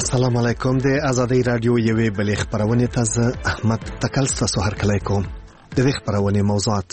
السلام علیکم. د آزادۍ رادیو یوې بلې خبرونې ته زه احمد تکل ستاسو هرکلی کوم. د دې خبرونې موضوعات: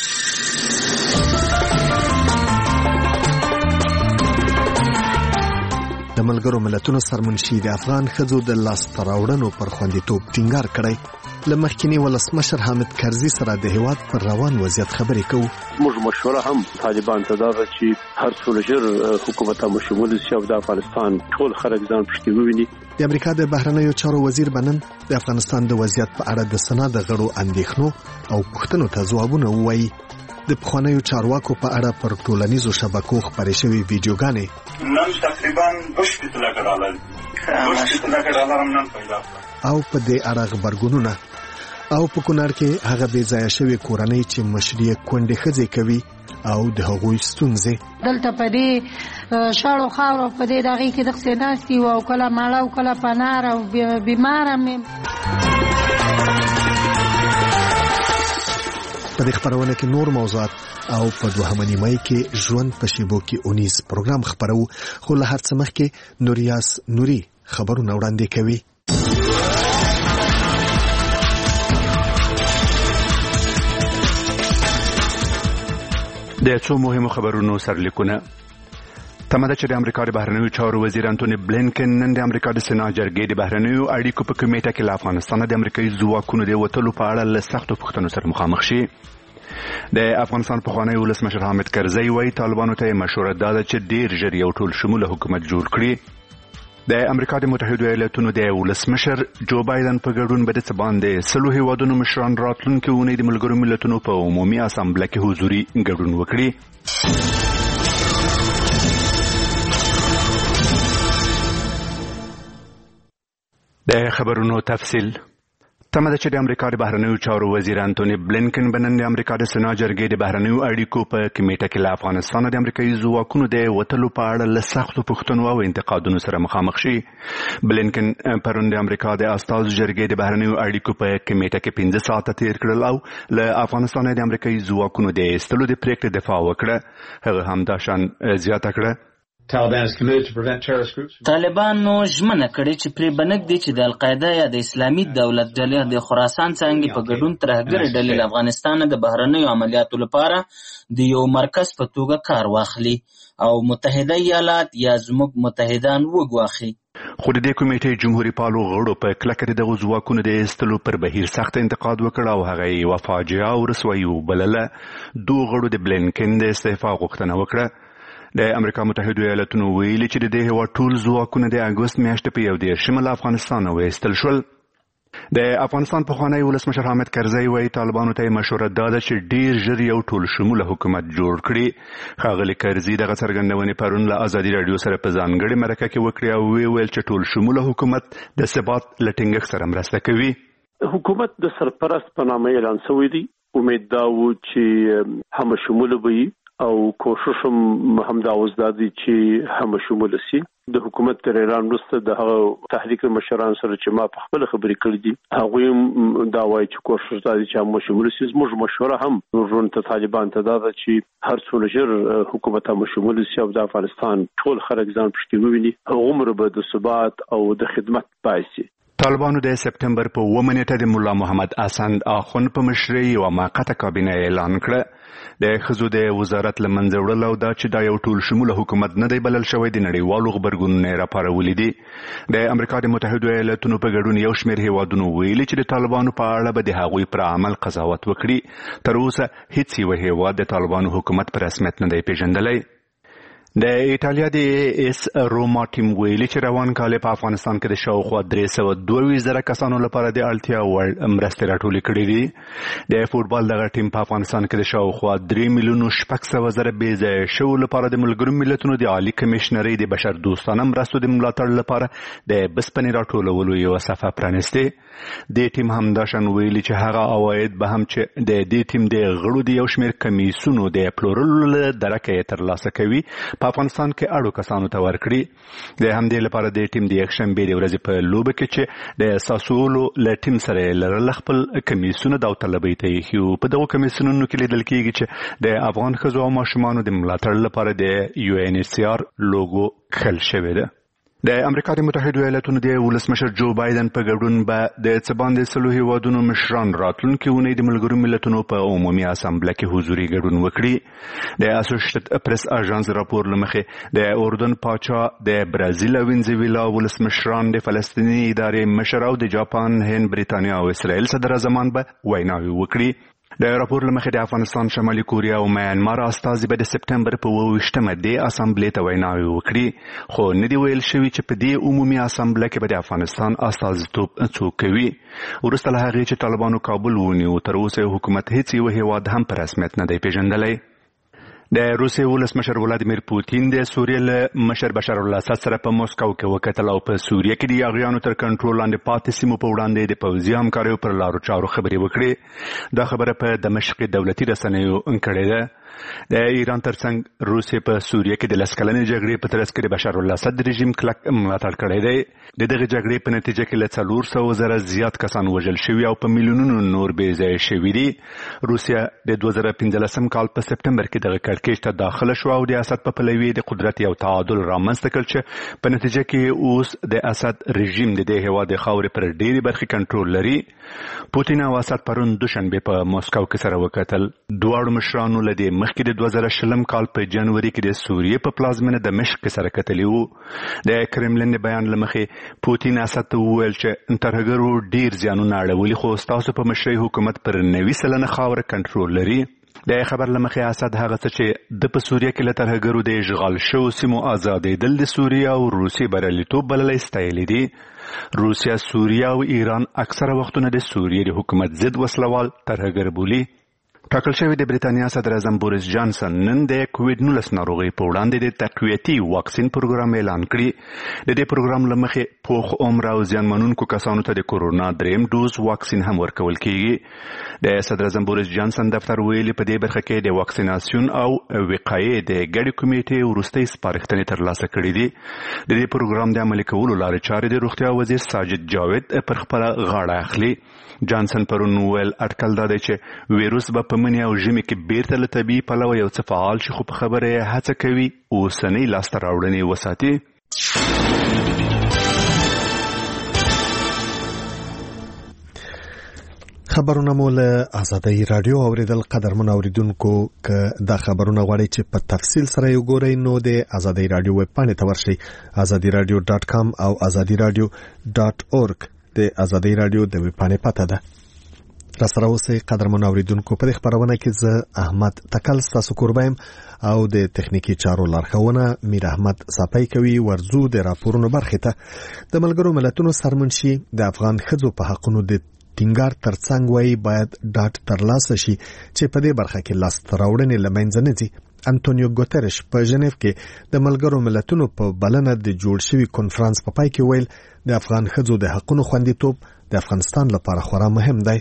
د ملګرو ملتونو سرمنشي د افغان ښځو د لاسته راوړنو پر خوندیتوب ټینګار کړی. له مخکیني ولسمشر حامد کرزي سره د هیواد پر روان وضعیت خبرې کوو. موږ مشوره هم طالبان ته دا چې هر څو ژر حکومت هم شمول شي او د افغانستان ټول خلک ځان پښتي وویني. د امریکا د بهرنیو چارو وزیر بنن د افغانستان د وضعیت په اړه د سنا د غړو اندېښنو او پوښتنو ته ځوابونه ووایي. د پخوانیو چارواکو په اړه پر ټولنیزو شبکو خپرې شوې ویډیوګانې نن تقریبا $2,000 هم نن پیدا او په دې اړه خبرګونونه او په کونړ کې هغه بې ځایه شوې کورنۍ چې مشري کونډې ښځې کوي او د هغوی ستونزې. دلته په دې شاړو خاورو په دې دغې کې دغسې ناستې وو او کله ماړه او کله پنار او بیماره مې. په دې خبرونه کې نور موضوعات او په دوهمه نیمه کې ژوند په شیبو کې اونیز پروګرام خبرو. خو له هر څه مخکې نوریاس نوري خبرونه وړاندې کوي. د څو مهمو خبرونو سرلیکونه. تمه ده چې د امریکا د بهرنیو چارو وزیر انټونی بلینکن نن د امریکا د سنا جرګې د بهرنیو اړیکو په کمیټه کې له افغانستان د امریکایي ځواکونو د وتلو په اړه له سختو پوښتنو سره مخامخ شي. د افغانستان پخوانی ولسمشر حامد کرزي وایي طالبانو ته مشوره داده چې ډیر ژر یو ټول شموله حکومت جوړ کړي. د امریکا د متحده ایالاتونو د ولسمشر جو بایدن په ګډون به د څه باندې 100 هیوادونو مشران راتلونکي اونۍ د ملګرو ملتونو په عمومي اسامبله کې حضوري ګډون وکړي. د خبرونو تفصیل. تمه ده چې د امریکا د بهرنیو چارو وزیر انټونی بلینکن بنن د امریکا د سنا جرګې د بهرنیو اړیکو په کمیټه کې له افغانستان د امریکایي ځواکونو د وتلو په اړه له سختو پوښتنو او انتقادونو سره مخامخ شي. بلینکن پرون د امریکا د استازو جرګې د بهرنیو اړیکو په کمیټه کې 15 ساعته تیر کړل او له افغانستان د امریکایي ځواکونو د ایستلو د پریکړې دفاع وکړه. هغه هم دا شان زیاته کړه: طالبانو ژمنه کړې چې پرې بنګ دي چې د القاعده یا د اسلامي دولت ډلې د خراسان څنګه په ګډون ترهګر ډلې له افغانستان د بهرنیو عملیاتو لپاره د یو مرکز په توګه کار واخلي او متحده ایالات یا زموږ متحدان وګواخي. خو د دې کمیټې جمهوریت پالو غړو په کلکه د دغو ځواکونو د ایستلو پر بهیر سخت انتقاد وکړ او هغه یې یوه فاجعه او رسوایي وبلله. دوه غړو د بلینکن د استعفا غوښتنه وکړه. د امریکا متحده ایالاتونو ویلي چې د دې هیواد ټول ځواکونه د اګوست میاشتې په 1 له افغانستان وایستل شول. د افغانستان پخوانی ولسمشر حامد کرزي وایي طالبانو ته مشوره داده چې ډیر ژر یو ټول شموله حکومت جوړ کړي. ښاغلي کرزي دغه څرګندونې پرون له ازادي راډیو سره په ځانګړې مرکه کې وکړې او ویل چې ټول شموله حکومت د ثبات له ټینګښت سره مرسته کوي. حکومت د سرپرست په نامه اعلان شوی دی. امید دا و چې هم شموله وي او کوشش هم دا وزدادي چې هم شمول شي. د حکومت تر اعلان وروسته د تحریک مشران سره چې ما په خپل خبرې کړې دي هغه دا وایي چې کوشش دا چې هم شمول شي. زموږ مشوره هم ورونو ته طالبان ته دا چې هر څو ژر حکومت هم شمول شي او د افغانستان ټول خلک ځان پښتي وویني. عمر به د ثبات او د خدمت پایسي. طالبانو د سپتمبر په 1 نیټه د مولا محمد اسند اخوند په مشرۍ یوه موقته کابینه اعلان کړه. د ښځو د وزارت له منځه وړل او دا چې دا یو ټول شموله حکومت نه دی بلل شوی د نړیوالو غبرګونونو راپارولي دي. د امریکا د متحده ایالاتونو په ګډون یو شمېر هیوادونو ویلي چې د طالبانو په اړه به د هغوی پر عمل قضاوت وکړي. تر اوسه هیڅ یو هیواد د طالبانو حکومت په رسمیت نه دی پیژندلی. د ایټالیا د اس روما ټیم ویلي چې روان کال په افغانستان کې د شاوخوا 322,000 کسانو لپاره د اړتیا وړ مرستې راټولې کړې دي. د فوټبال دغه ټیم په افغانستان کې د شاوخوا 3,600,000 بې ځایه شوو لپاره د ملګرو ملتونو د عالي کمیشنرۍ د بشر دوستانه مرستو د ملاتړ لپاره د بسپنې راټولولو یوه صفحه پرانیستې. د ټیم همداشان ویلي چې هغه عواید به هم چې د دې ټیم د غړو د یو شمېر کمیسونو د پلورلو له درکه یې ترلاسه کوي په افغانستان کې اړو کسانو ته ورکړي. د همدې لپاره د ټیم د یکشنبې د ورځې په لوبه کې چې د ساسولو له ټیم سره لرل خپل کمیسونه داوطلبۍ ته ایښي وو. په دغو کمیسونونو کې لیدل کېږي چې د افغان ښځو او ماشومانو د ملاتړ لپاره د UNHCR لوګو کښل شوې ده. د امریکا د متحده ایالاتونو د ولسمشر جو بایدن په ګډون به د څباندې سلو هیوادونو مشران راتلونکي اونۍ د ملګرو ملتونو په عمومي اسامبله کې حضوري ګډون وکړي. د اسوسییټډ پریس اژانس راپور لمخې د اردن پاچا د برازیل او وینزویلا ولسمشران د فلسطیني ادارې مشر او د جاپان، هند، بریتانیا او اسرائیل صدر اعظمان به ویناوي وکړي. د راپور لمخې د افغانستان، شمالي کوریا او میانمار استازي به د سپټمبر په 28مه د اسامبلې ته ویناوي وکړي، خو نه دی ویل شوی چې په دې عمومي اسامبله کې به د افغانستان استازیتوب څوک کوي. وروسته له هغې چې طالبانو کابل ونیو، تر اوسه حکومت هیڅ یو هیواد هم په رسمیت نه دی پیژندلی. د روسیې ولسمشر ولادیمیر پوتین د سوریې له مشر بشار الاسد سره په مسکو کې وکتل او په سوریې کې د یاغیانو تر کنټرول لاندې پاتې سیمو په وړاندې د پوځي همکاریو پر لارو چارو خبرې وکړې. دا خبره په دمشق دولتي رسنیو کړې ده. د ایران ترڅنګ روسیې په سوریې کې د لس کلنې جګړې په ترڅ کې د بشار الاسد رژیم کلک ملاتړ کړی دی. د دغه جګړې په نتیجه کې له 400,000 زیات کسان وژل شوي او په میلیونونو نور بې ځایه شوي دي. روسیه د 2015 کال په سپټمبر کې دغه کړکېچ ته داخله شو او د اسد په پلوي د قدرت یو تعادل رامنځته کړ چې په نتیجه کې اوس د اسد رژیم د دې هېواد د خاورې پر ډېرې برخې کنټرول لري. پوتین او اسد پرون دوشنبه په مسکو کې سره وکتل. دواړو مشرانو له دې مخکې د 2020 کال په جنوري کې د سوریې په پلازمینه دمشق کې سره کتلي وو. د کرملین د بیان له مخې پوتین اسد ته وویل چې ترهګرو ډېر زیانونه اړولي، خو ستاسو په مشرۍ حکومت پر 90% خاوره کنټرول لري. د خبر له مخې اسد هغه څه چې د په سوریه کې له ترهګرو د اشغال شوو سیمو ازادېدل د سوریه او روسیې بریالیتوب بللی ستایلی دي. روسیه، سوریه او ایران اکثره وختونه د سوریې د حکومت ضد وسلوال ترهګر بولي. ټاکل شوی د بریتانیا صدر اعظم بوریس جانسن نن د کووډ-19 ناروغۍ په وړاندې د تقویتي واکسین پروګرام اعلان کړي. د دې پروګرام له مخې پوخ عمر او زیانمنونکو کسانو ته د کورونا دریم ډوز واکسین هم ورکول کیږي. د صدر اعظم بوریس جانسن دفتر ویلي په دې برخه کې د واکسیناسیون او وقایې د ګډې کمیټې وروستۍ سپارښتنې ترلاسه کړي دي. د دې پروګرام د عملي کولو لارې چارې د روغتیا وزیر ساجد جاوید پر خپله غاړه اخلي. جانسن پرون ویل اټکل دا دی چې ویروس به په مني او ژمي کې بیرته له طبیعي پلوه یو څه فعال شي، خو په خبره یې هڅه کوي اوسنۍ لاسته راوړنې وساتي. خبرونه مو له آزادۍ رادیو اوریدل. قدرمن اوریدونکو، که دا خبرونه غواړئ چې په تفصیل سره یې وګورئ نو د آزادۍ رادیو ویب پاڼې ته ورشئ، azadiradio.com او azadiradio.org د آزادۍ رادیو د ویب پاڼې پته ده. راسره اوسئ قدرمن اوریدونکو. په دې خبرونه کې زه احمد تکل ستاسو کوربایم او د تخنیکی چارو لارښوونه میر احمد صاپی کوي. ورزو د راپورونو برخې ته. د ملګرو ملتونو سرمنشي د افغان ښځو په حقونو د ټینګار ترڅنګ وایي باید ډاډ ترلاسه شي چې په دې برخه کې لاسته راوړنې له منځه نه ځي. انټونیو ګوتریش په ژنیف کې د ملګرو ملتونو په بلنه د جوړ شوي کنفرانس په پای کې ویل د افغان ښځو د حقونو خوندیتوب د افغانستان لپاره خورا مهم دی.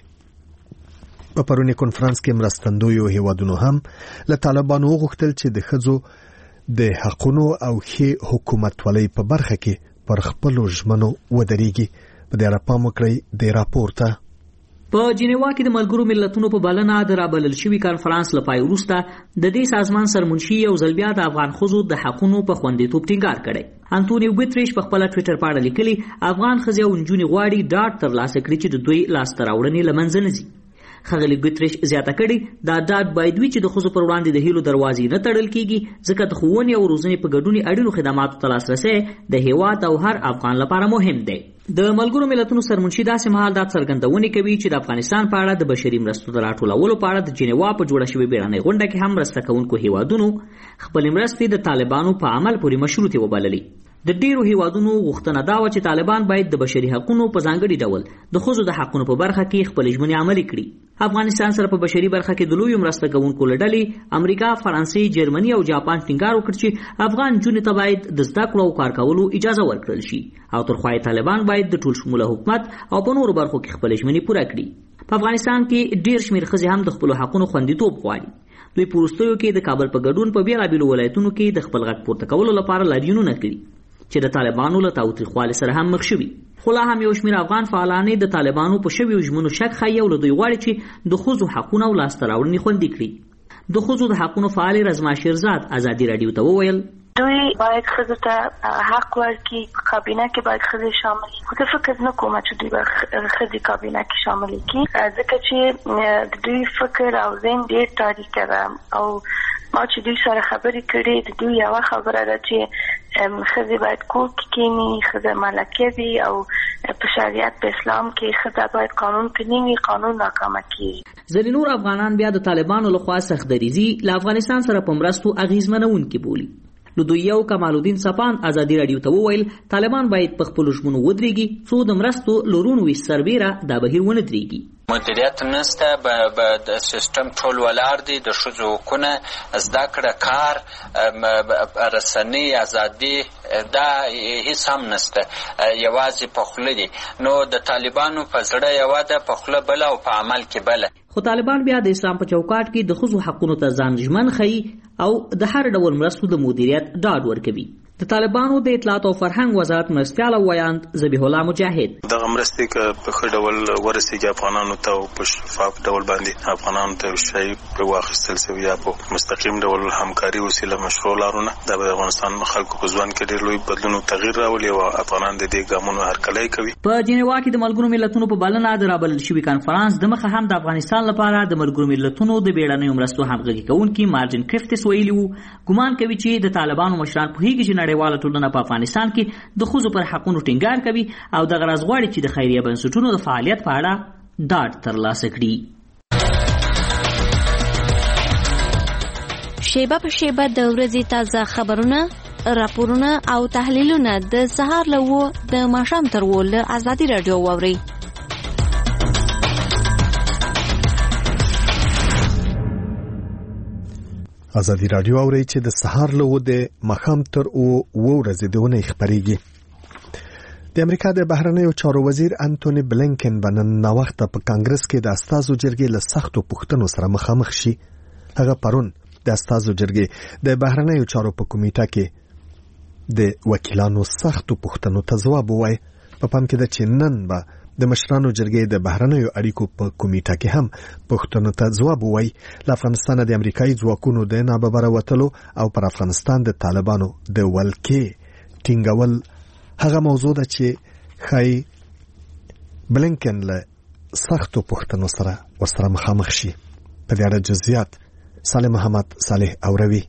په پرونی کنفرانس کې مرستندویو هیوادونو هم له طالبانو وغوښتل چې د ښځو د حقونو او ښې حکومتولۍ په برخه کې پر خپلو ژمنو ودرېږي. په دې اړه پام وکړئ د راپور ته. په جنیوا کې د ملګرو ملتونو په بلنه د رابلل شوي کنفرانس لپاره وروسته د دې سازمان سرمنشي یو ځل بیا د افغان ښځو د حقونو په خوندیتوب ټینګار کړی. انټونیو ګوتریش په خپل ټوئیټر باندې لیکلي افغان ښځې او نجونې غواړي ډاډ ترلاسه کړي چې د دوی لاسته راوړنې له منځه نه ځي. ښاغلي ګوتریش زیاته کړې دا ډاډ باید وي چې د ښځو پر وړاندې د هیلو دروازې نه تړل کیږي، ځکه د ښوونې او روزنې په ګډون اړینو خدماتو ته لاسرسی د هیواد او هر افغان لپاره مهم دی. د ملګرو ملتونو سرمنشي داسې مهال دا څرګندونه کوي چې د افغانستان په اړه د بشري مرستو د راټولولو په اړه د جنیوا په جوړه شوې بیړنۍ غونډه کې هم مرسته کوونکو هیوادونو خپلې مرستې د طالبانو په عمل پورې مشروطې وبللې. د ډیرو هیوادونو غوښتنه دا و چې طالبان باید د بشري حقوقو په ځانګړي ډول د ښځو د حقوقو په برخه کې خپل ژمنې عملي کړي. افغانستان سره په بشري برخه کې د لویو مرسته کوونکو له ډلې امریکا، فرانسې، جرمني او جاپان ټینګار وکړ چې افغان نجونې ته باید د زده کړو او کار کولو اجازه ورکړل شي او ترخوای طالبان باید د ټول شموله حکومت او په نورو برخو کې خپل ژمنې پوره کړي. په افغانستان کې ډیر شمېر ښځې هم د خپل حقوقو خوندیتوب غواړي. دوی په وروستیو کې د کابل په ګډون په بیلابیلو ولایتونو کې د خپل غږ پورته کولو لپاره لاریونونه کړي چې د طالبانو له تاوتریخوالي سره هم مخ شوي. خو لا هم یو شمېر افغان فعالانې د طالبانو په شویو ژمنو شک ښیي او له دوی غواړي چې د ښځو حقونه او لاسته راوړنې خوندي کړي. د ښځو د حقونو فعال رزما شیرزاد ازادي راډیو ته وویل دوی باید ښځو ته حق ورکړي، کابینه کې باید ښځې شامل کړي. خو زه فکر نه کوم چې دوی به ښځې کابینه کې شامل کړي، ځکه چې د دوی فکر او ذهن ډېر تاریکه ده. او ما چې دوی سره خبرې کړې، د دوی یوه خبره ده چې ښځې باید کور کې کښېني، ښځه ملکه وي، او په شریعت په اسلام کې ښځه باید قانون کې نه وي، قانون ناکامه کېږي. ځینې نور افغانان بیا د طالبانو لخوا سختدریزي له افغانستان سره په مرستو اغیزمنونکي بولي. نو دوی یو کمال الدین سپان ازادي رادیو ته وویل طالبان باید په خپلو ژمنو ودرېږي څو د مرستو لورونوي سربیره دا بهیر ونه درېږي. مدیریت نسته، د سیستم ټول ولاړ دی، د ښځو حقونه، زده کړه، کار، رسنۍ ازادي، دا هیڅ هم نسته، یوازې په خوله دي. نو د طالبانو په زړه یوه ده، په خوله بله او په عمل کې بله. خو طالبان بیا د اسلام په چوکاټ کې د ښځو حقونو ته ځان ژمن ښیي او د هر ډول مرستو د مدیریت ډاډ ورکوي. د طالبانو د اطلاعات او فرهنګ وزارت مرستیال او ویاند ذبیح الله مجاهد دغه مرستې که په ښه ډول ورسېږي افغانانو ته او په شفاف ډول باندې افغانانو ته شی پرې واخیستل شوي یا په مستقیم ډول همکاري وسیله مشروع لارونه، دا به د افغانستان خلکو په ژوند کې ډېر لوی بدلون او تغییر راولي او افغانان د دې ګامونو هرکلی کوي. په جنیوا کې د ملګرو ملتونو په بلنه د رابلل شوي کنفرانس د مخه هم د افغانستان لپاره د ملګرو ملتونو د بیړنیو مرستو همغږي کوونکي مارجن کرفتس ویلي وو ګمان کوي چې د طالبانو مشران پوهیږي چې نړیواله ټولنه په افغانستان کې د ښځو پر حقونو ټینګار کوي او دغه راز غواړي چې د خیریه بنسټونو د فعالیت په اړه ډاډ ترلاسه کړي. شیبه په شیبه د ورځې تازه خبرونه، راپورونه او تحلیلونه د سهار له 9 د ماښام تر 10 له ازادي رادیو واورئ. ازادي رادیو اوري چې د سهار له 9 د ماښام تر 10 ورځې دونه خبريږي. د امریکا د بهرنیو چارو وزیر انټونی بلینکن بنن نو وخت په کانګرس کې د استازو جرګې له سختو پوښتنو سره مخامخ شي. هغه پرون د استازو جرګې د بهرنیو چارو په کمیټه کې د وکیلانو سختو پوښتنو ته ځواب وایي. په پام کې د چنن به د مشرانو جرګې د بهرنیو اړیکو په کمیټه کې هم پوښتنو ته ځواب وایي. له افغانستان د امریکایي ځواکونو د ناببره وتلو او پر افغانستان د طالبانو د ولکې ټینګول هغه موضوع ده چې خای بلینکن له سختو پوښتنو سره ورسره مخامخ شي. په دې اړه جزئیات صالح محمد صالح اوروي.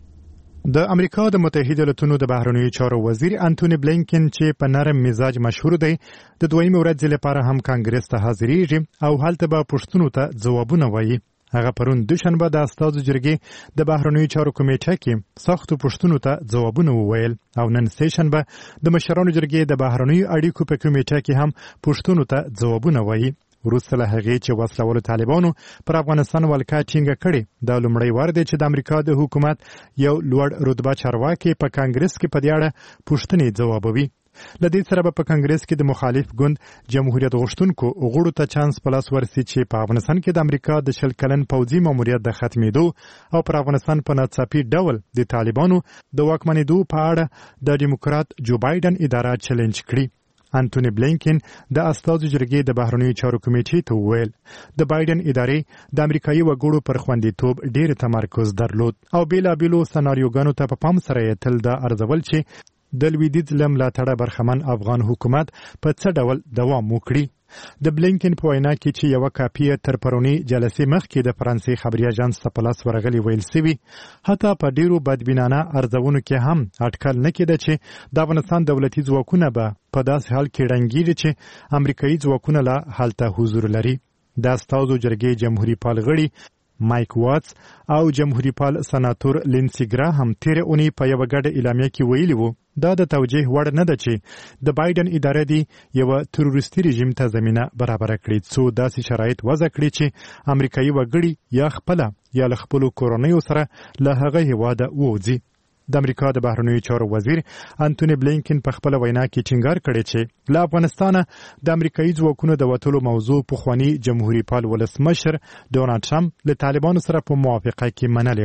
د امریکا د متحده ایالاتو د بهرنیو چارو وزیر انټونی بلینکن چې په نرم مزاج مشهور دی د دویمې ورځې لپاره هم کانګرس ته حاضرېږي او هلته به پوښتنو ته ځوابونه وایي. هغه پرون دوشنبه د استازو جرګې د بهرنیو چارو کمیټه کې سختو پوښتنو ته ځوابونه وویل او نن سهشنبه د مشرانو جرګې د بهرنیو اړیکو په کمیټه کې هم پوښتنو ته ځوابونه وایي. وروسته له هغې چې وسلوالو طالبانو پر افغانستان ولکه ټینګه کړې، دا لومړی وار دی چې د امریکا د حکومت یو لوړ رتبه چارواکي په کانګرس کې په دې اړه پوښتنې ځوابوي. له دې سره به په کانګرس کې د مخالف ګوند جمهوریت غوښتونکو غړو ته چانس په لاس ورسي چې په افغانستان کې د امریکا د 20 کلن پوځي ماموریت د ختمېدو او پر افغانستان په ناڅاپي ډول د طالبانو د واکمنېدو په اړه د ډیموکرات جو بایدن اداره چیلنج کړي. انټونی بلینکن د استازو جرګې د بهرنیو چارو کمیټې ته وویل د بایدن ادارې د امریکایي وګړو پر خوندیتوب ډېر تمرکز درلود او بیلابیلو سناریوګانو ته په پام سره یې تل دا ارزول چې د لویدیځ له ملاتړه برخمن افغان حکومت په څه ډول دوام وکړي. د بلینکن په وینا کې چې یو کاپی تر پرونی جلسې مخکې د فرانسې خبري اژانس ته په لاس ورغلي ویل سوي، حتی په ډیرو بدبینانه ارزونو کې هم اټکل نه کېده چې د افغانستان دولتي ځواکونه به په داسې حال کې ړنګېږي چې امریکایي ځواکونه لا هلته حضور لري. د استازو جرګې جمهوریت پال غړي مایک واتس او جمهوریت پال سناتور لینسی ګراهم تیر اونۍ په یو غټه اعلامیه کې ویلي وو دا د توجیه وړ نه ده چې د بایدن اداره دی یو تروریستي رژیم ته زمينه برابر کړي څو داسې شرایط وضع کړي چې امریکایي وګړي یا خپل یا خپل کورنیو سره له هغه هواده ووځي. د امریکا د بهرنیو چارو وزیر انټونی بلینکن په خپل وینا کې ټینګار کړی چې له افغانستانه د امریکایي ځواکونو د وټولو موضوع په خواني جمهوریت پال ولسمشر ډونالډ ټرمپ له طالبانو سره په موافقه کې منلې و.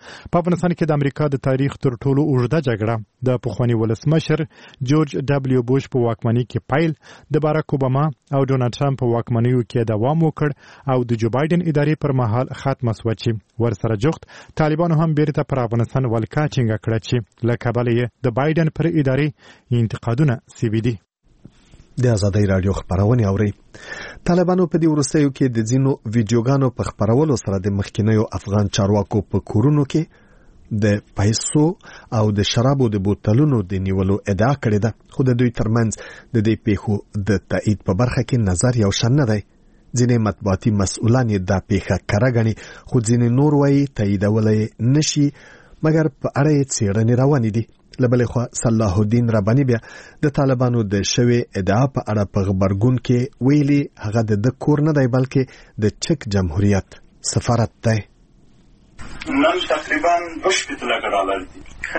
په افغانستان کې د امریکا د تاریخ تر ټولو اوږده جګړه د پخواني ولسمشر جورج ډبلیو بوش په واکمنۍ کې پیل، د باراک اوباما او ډونالډ ټرمپ په واکمنیو کې دوام وکړ او د جو بایدن ادارې پر مهال ختمه شوه چې ورسره جوخت طالبانو هم بیرته پر افغانستان ولکه ټینګه کړه چې له کبله یې د بایدن پر ادارې انتقادونه سوي دي. د ازادۍ رادیو خبرونه اوري. طالبانو په دې ورستیو کې د ځینو ویډیوګانو په خبرولو سره د مخکینیو افغان چارواکو په کورونو کې د پیسو او د شرابو د بوتلونو د نیولو ادعا کړې ده، خو د دوی ترمنځ د دې پیښو د تایید په برخه کې نظر یو شان نه دی. ځینې مطبوعاتي مسؤلان یې دا پیښه کره ګڼي، خو ځینې نور وایي تاییدولی نشي مګر په اړه یې څېړنې روانې دي. لبلې خوا صلاح الدین رباني بیا د طالبانو د شوی ادعا په اړه په خبرګون کې ویلي هغه د کور نه دی بلکې د چک جمهوریت سفارت دی. نن تقریبا 2 لک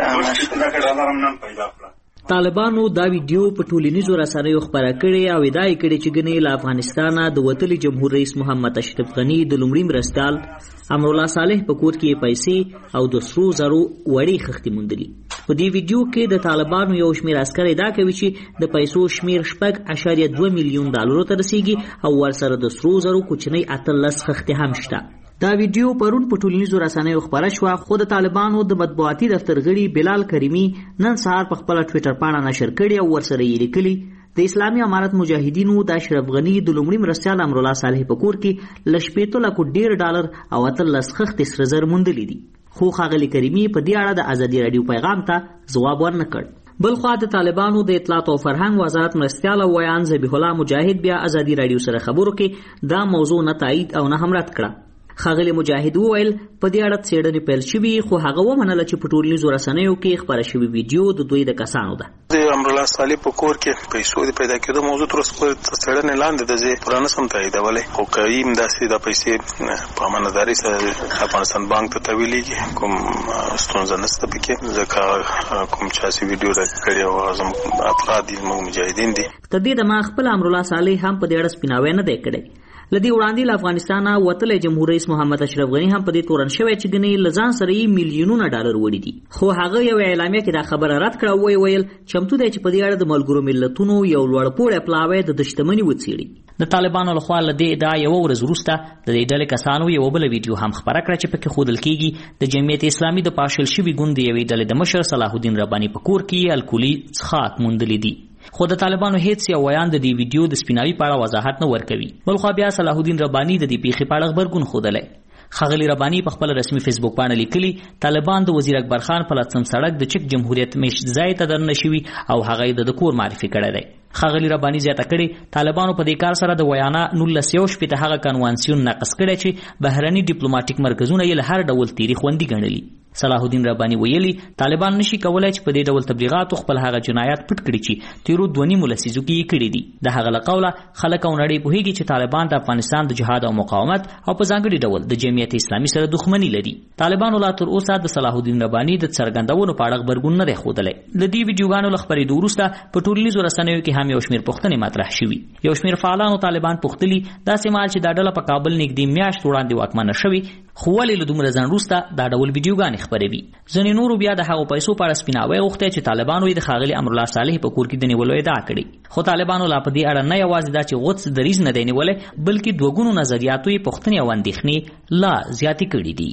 ډالر هم نن پیدا کړل. طالبانو دا ویډیو په ټولنیزو رسنیو خپره کړې او ادعا یې کړې چې ګنې له افغانستانه د وتلي جمهور رئیس محمد اشرف غني د لومړي مرستیال امرالله صالح په کور کې پیسې او د سرو زرو وړې خښتې موندلي. په دې ویډیو کې د طالبانو یو شمېر عسکر ادعا کوي چې د پیسو شمېر 6.2 میلیون ډالرو ته رسیږي او ورسره د سرو زرو کوچنۍ 18 خښتې هم شته. دا ویډیو پرون په ټولنیزو رسنیو خپره شوه، خو د طالبانو د مطبوعاتي دفتر غړي بلال کریمي نن سهار په خپله ټویټر پاڼه نشر کړې او ورسره یې لیکلي د اسلامي امارت مجاهدینو د اشرف غني د لومړي مرستیال امرالله صالح په کور کې له 15 لکو ډیر ډالر او 18 خښتې سره زر موندلي دي. خو ښاغلي کریمي په دې اړه د ازادي راډیو پیغام ته ځواب ورنه کړ. بل خوا د طالبانو د اطلاعات او فرهنګ وزارت مرستیال او ویان ذبیح الله مجاهد بیا ازادي راډیو سره خبرو کې دا موضوع نه تایید او نه هم رد کړه. ښاغلي مجاهد وویل په دې اړه څېړنې پیل شوي، خو هغه ومنله چې په ټولنیزو رسنیو کې خپره شوې ویډیو د دوی د کسانو ده. د امرالله صالح په کور کې پیسو د پیدا کېدو موضوع تر اوسه پورې څېړنې لاندې ده، زه پوره نشم تاییدولی، خو که یم داسې دا پیسې په امانتدارۍ سره افغانستان بانک ته تحویلېږي کوم ستونزه نشته پکې، ځکه کوم چا چې ویډیو راکړې کړې او هغه زموږ افراد دي، زموږ مجاهدین دي. تر دې دمه خپل امرالله صالح هم په دې اړه سپیناوی نه دی کړی. لدی وړاندې له افغانستانه وتلی جمهور رئیس محمد اشرف غني هم په دې تورن شوی چې ګنې له ځان سره یې میلیونونه ډالر وړي دي، خو هغه یو اعلامیه کې دا خبره رد کړه او ویل چمتو دی چې په دې اړه د ملګرو ملتونو یو لوړپوړی پلاوی د شتمني وڅېړي. د طالبانو لخوا له دې ادعا یوه ورځ وروسته د دې ډلې کسانو یوه بله ویډیو هم خپره کړه چې پکې ښودل کېږي د جمعیت اسلامي د پاشل شوي ګوند د یوې ډلې د مشر صلاح الدین رباني په کور کې الکولي څښاک موندلي دي. خو د طالبانو هیڅ یو ویان د دې ویډیو د سپیناوي په اړه وضاحت نه ورکوي. بل خوا بیا صلاح الدین رباني د دې پیښې په اړه غبرګون ښودلی. ښاغلي رباني په خپل رسمي فیسبوک باندې لیکلي طالبان د وزیر اکبر خان په لڅم سړک د چک جمهوریت میشت ځای ته دننه شوي او هغه یې د کور معرفي کړی دی. ښاغلي رباني زیاته کړې طالبانو په دې کار سره د ویانا 1960 هغه کنوانسیون ناقص کړی چې بهرني ډیپلوماټیک مرکزونه یې له هر ډول تیری خوندي ګڼلي. صلاح الدین رباني ویلي طالبان نشي کولای چې په دې ډول تبلیغاتو خپل هغه جنایات پټ کړي چې تیرو 2.5 لسیزو کې یې کړي دي. د هغه له قوله خلک او نړۍ پوهیږي چې طالبان د افغانستان د جهاد او مقاومت او په ځانګړي ډول د جمعیت اسلامي سره دښمني لري. طالبانو لا تر اوسه د صلاح الدین رباني د څرګندونو په اړه غبرګون نه دی ښودلی. د دې ویډیوګانو له خپرېدو وروسته په ټولنیزو رسنیو کې هم یو شمېر پوښتنې مطرح شوي. یو شمېر فعالانو طالبان پوښتلي داسې مهال چې دا ډله په کابل نږدې میاشت وړاندې واکمنه شوې، خو ولې له دومره ځنډ وروسته دا ډول ویډیوګانې خپروي. ځینې نورو بیا د هغو پیسو په اړه سپیناوی غوښتی چې طالبانو یې د ښاغلي امرالله صالح په کور کې د نیولو ادعا کړې، خو طالبانو لا په دې اړه نه یوازې دا چې غوڅ دریځ نه دی نیولی بلکې دوه ګونو نظریاتو یې پوښتنې او اندېښنې لا زیاتې کړي دي.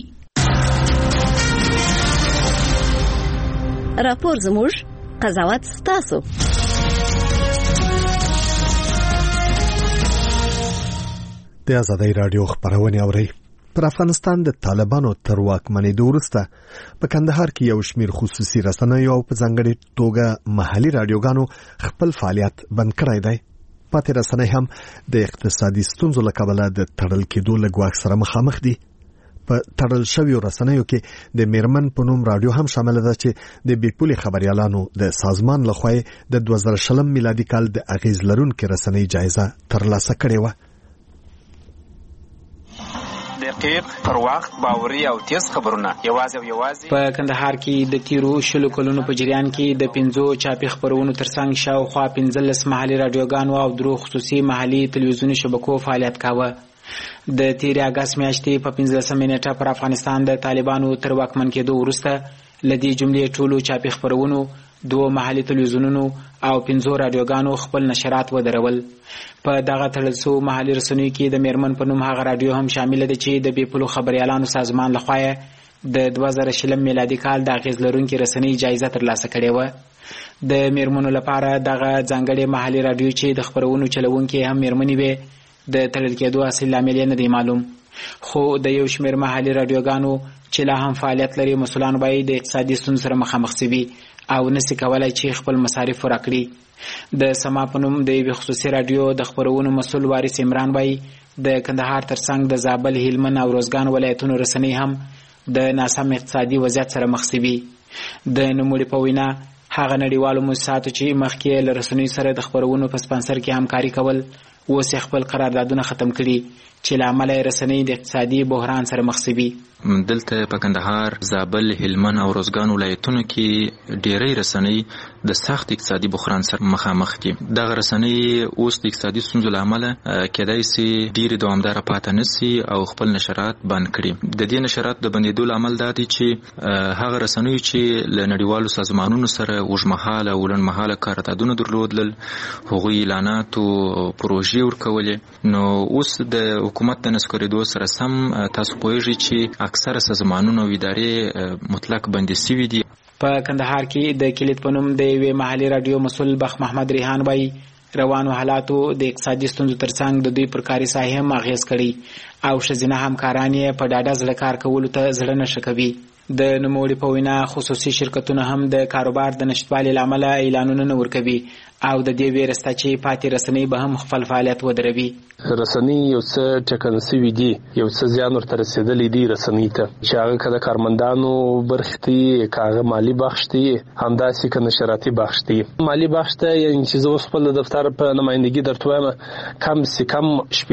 راپور زموږ، قضاوت ستاسو. د ازادۍ راډیو خبرونه اورئ. پر افغانستان د طالبانو تر واکمنېدو وروسته په کندهار کې یو شمېر خصوصي رسنیو او په ځانګړې توګه محلي راډیوګانو خپل فعالیت بند کړی دی. پاتې رسنۍ هم د اقتصادي ستونزو له کبله د تړل کېدو له ګواښ سره مخامخ دي. په تړل شویو رسنیو کې د میرمن په نوم راډیو هم شامل ده چې د بېپولې خبریالانو د سازمان لخوا د 2020 میلادي کال د اغیز لرونکې رسنۍ جایزه ترلاسه کړې وه. دقیق، پر وخت، باوري او تیز خبرونه یوازې په کندهار کې د تیرو 20 کلونو په جریان کې د 5 چاپي خبرونو ترڅنګ شاوخوا 15 محلي راډیوګانو او 3 خصوصي محلي تلویزیوني شبکو فعالیت کاوه. د تیر اگست میاشتې په 15 نیټه پر افغانستان د طالبانو تر واکمن کېدو وروسته لدی جملې ټولو چاپی خبرونو 2 محلي تلویزیونونو او 15 رادیوګانو خپل نشرات ودرول. په دغه تړل شوو محلي رسنیو کې د میرمن په نوم هغه رادیو هم شامل دي چې د بیپلو خبريالانو سازمان لخوا د 2020 میلادي کال د اغیز لرونکي رسنۍ جایزه ترلاسه کړې و. د میرمنو لپاره دغه ځانګړي محلي رادیو چې د خبرونو چلوونکي هم میرمنې وي د تړل کېدو اصلي لامل نه دی معلوم، خو د یو شمېر محلي رادیوګانو چې لا هم فعالیت لري مسؤلان وایي د اقتصادي ستونزو سره مخامخ شوي او نسي کولای چې خپل مصارف پوره کړي. د سما په نوم د یوې خصوصي رادیو د خبرونو مسؤل وارث عمران وایي د کندهار ترڅنګ د زابل، هلمند او روزګان ولایتونو رسنۍ هم د ناسم اقتصادي وضعیت سره مخ شوي. د نوموړي په وینا هغه نړیوالو مؤسساتو چې مخکې له رسنیو سره د خبرونو په سپانسر کې همکاري کول اوس خپل قراردادونه ختم کړي چې له امله رسنۍ د اقتصادي بحران سره مخ شوي. دلته په کندهار، زابل، هلمند او روزګان ولایتونو کې ډېری رسنۍ د سخت اقتصادي بحران سره مخامخ دي. دغه رسنۍ اوس د اقتصادي ستونزو له امله کېدای سي ډېرې دوامداره پاتې نشي او خپل نشرات بند کړي. د دې نشرات د بندېدو لامل دا دی چې هغه رسنۍ چې له نړیوالو سازمانونو سره اوږدمهاله او لنډمهاله قراردادونه درلودل، هغوی اعلانات او پروژې ورکولې، نو اوس د حکومت د نسکورېدو سره سم تاسو پوهیږئ چې اکثره سازمانونه او ادارې مطلق بندي شوي دي. په کندهار کې د کلید په نوم د یوې محلي رادیو مسؤل بخ محمد ریحان وایي روانو حالاتو د اقتصادي ستونزو ترڅنګ د دوی پر کاري ساحې هم اغېز کړي او ښځینه همکاران یې په ډاډه زړه کار کولو ته زړه نه ښه کوي. د نوموړي په وینا خصوصي شرکتونه هم د کاروبار د نشتوالي له امله اعلانونه نه ورکوي او د دې ویره شته چې پاتې رسنۍ به هم خپل فعالیت ودروي. رسنۍ یو څه ټکنه سوي دي، یو څه زیان ورته رسېدلی دی رسنۍ ته، چې هغه که د کارمندانو برخې دي، که هغه مالي بخش دي، همداسې که نشراتي بخش دي. مالي بخش ته یعنې چې زه اوس خپل د دفتر په نمایندګي درته وایم کم سي کم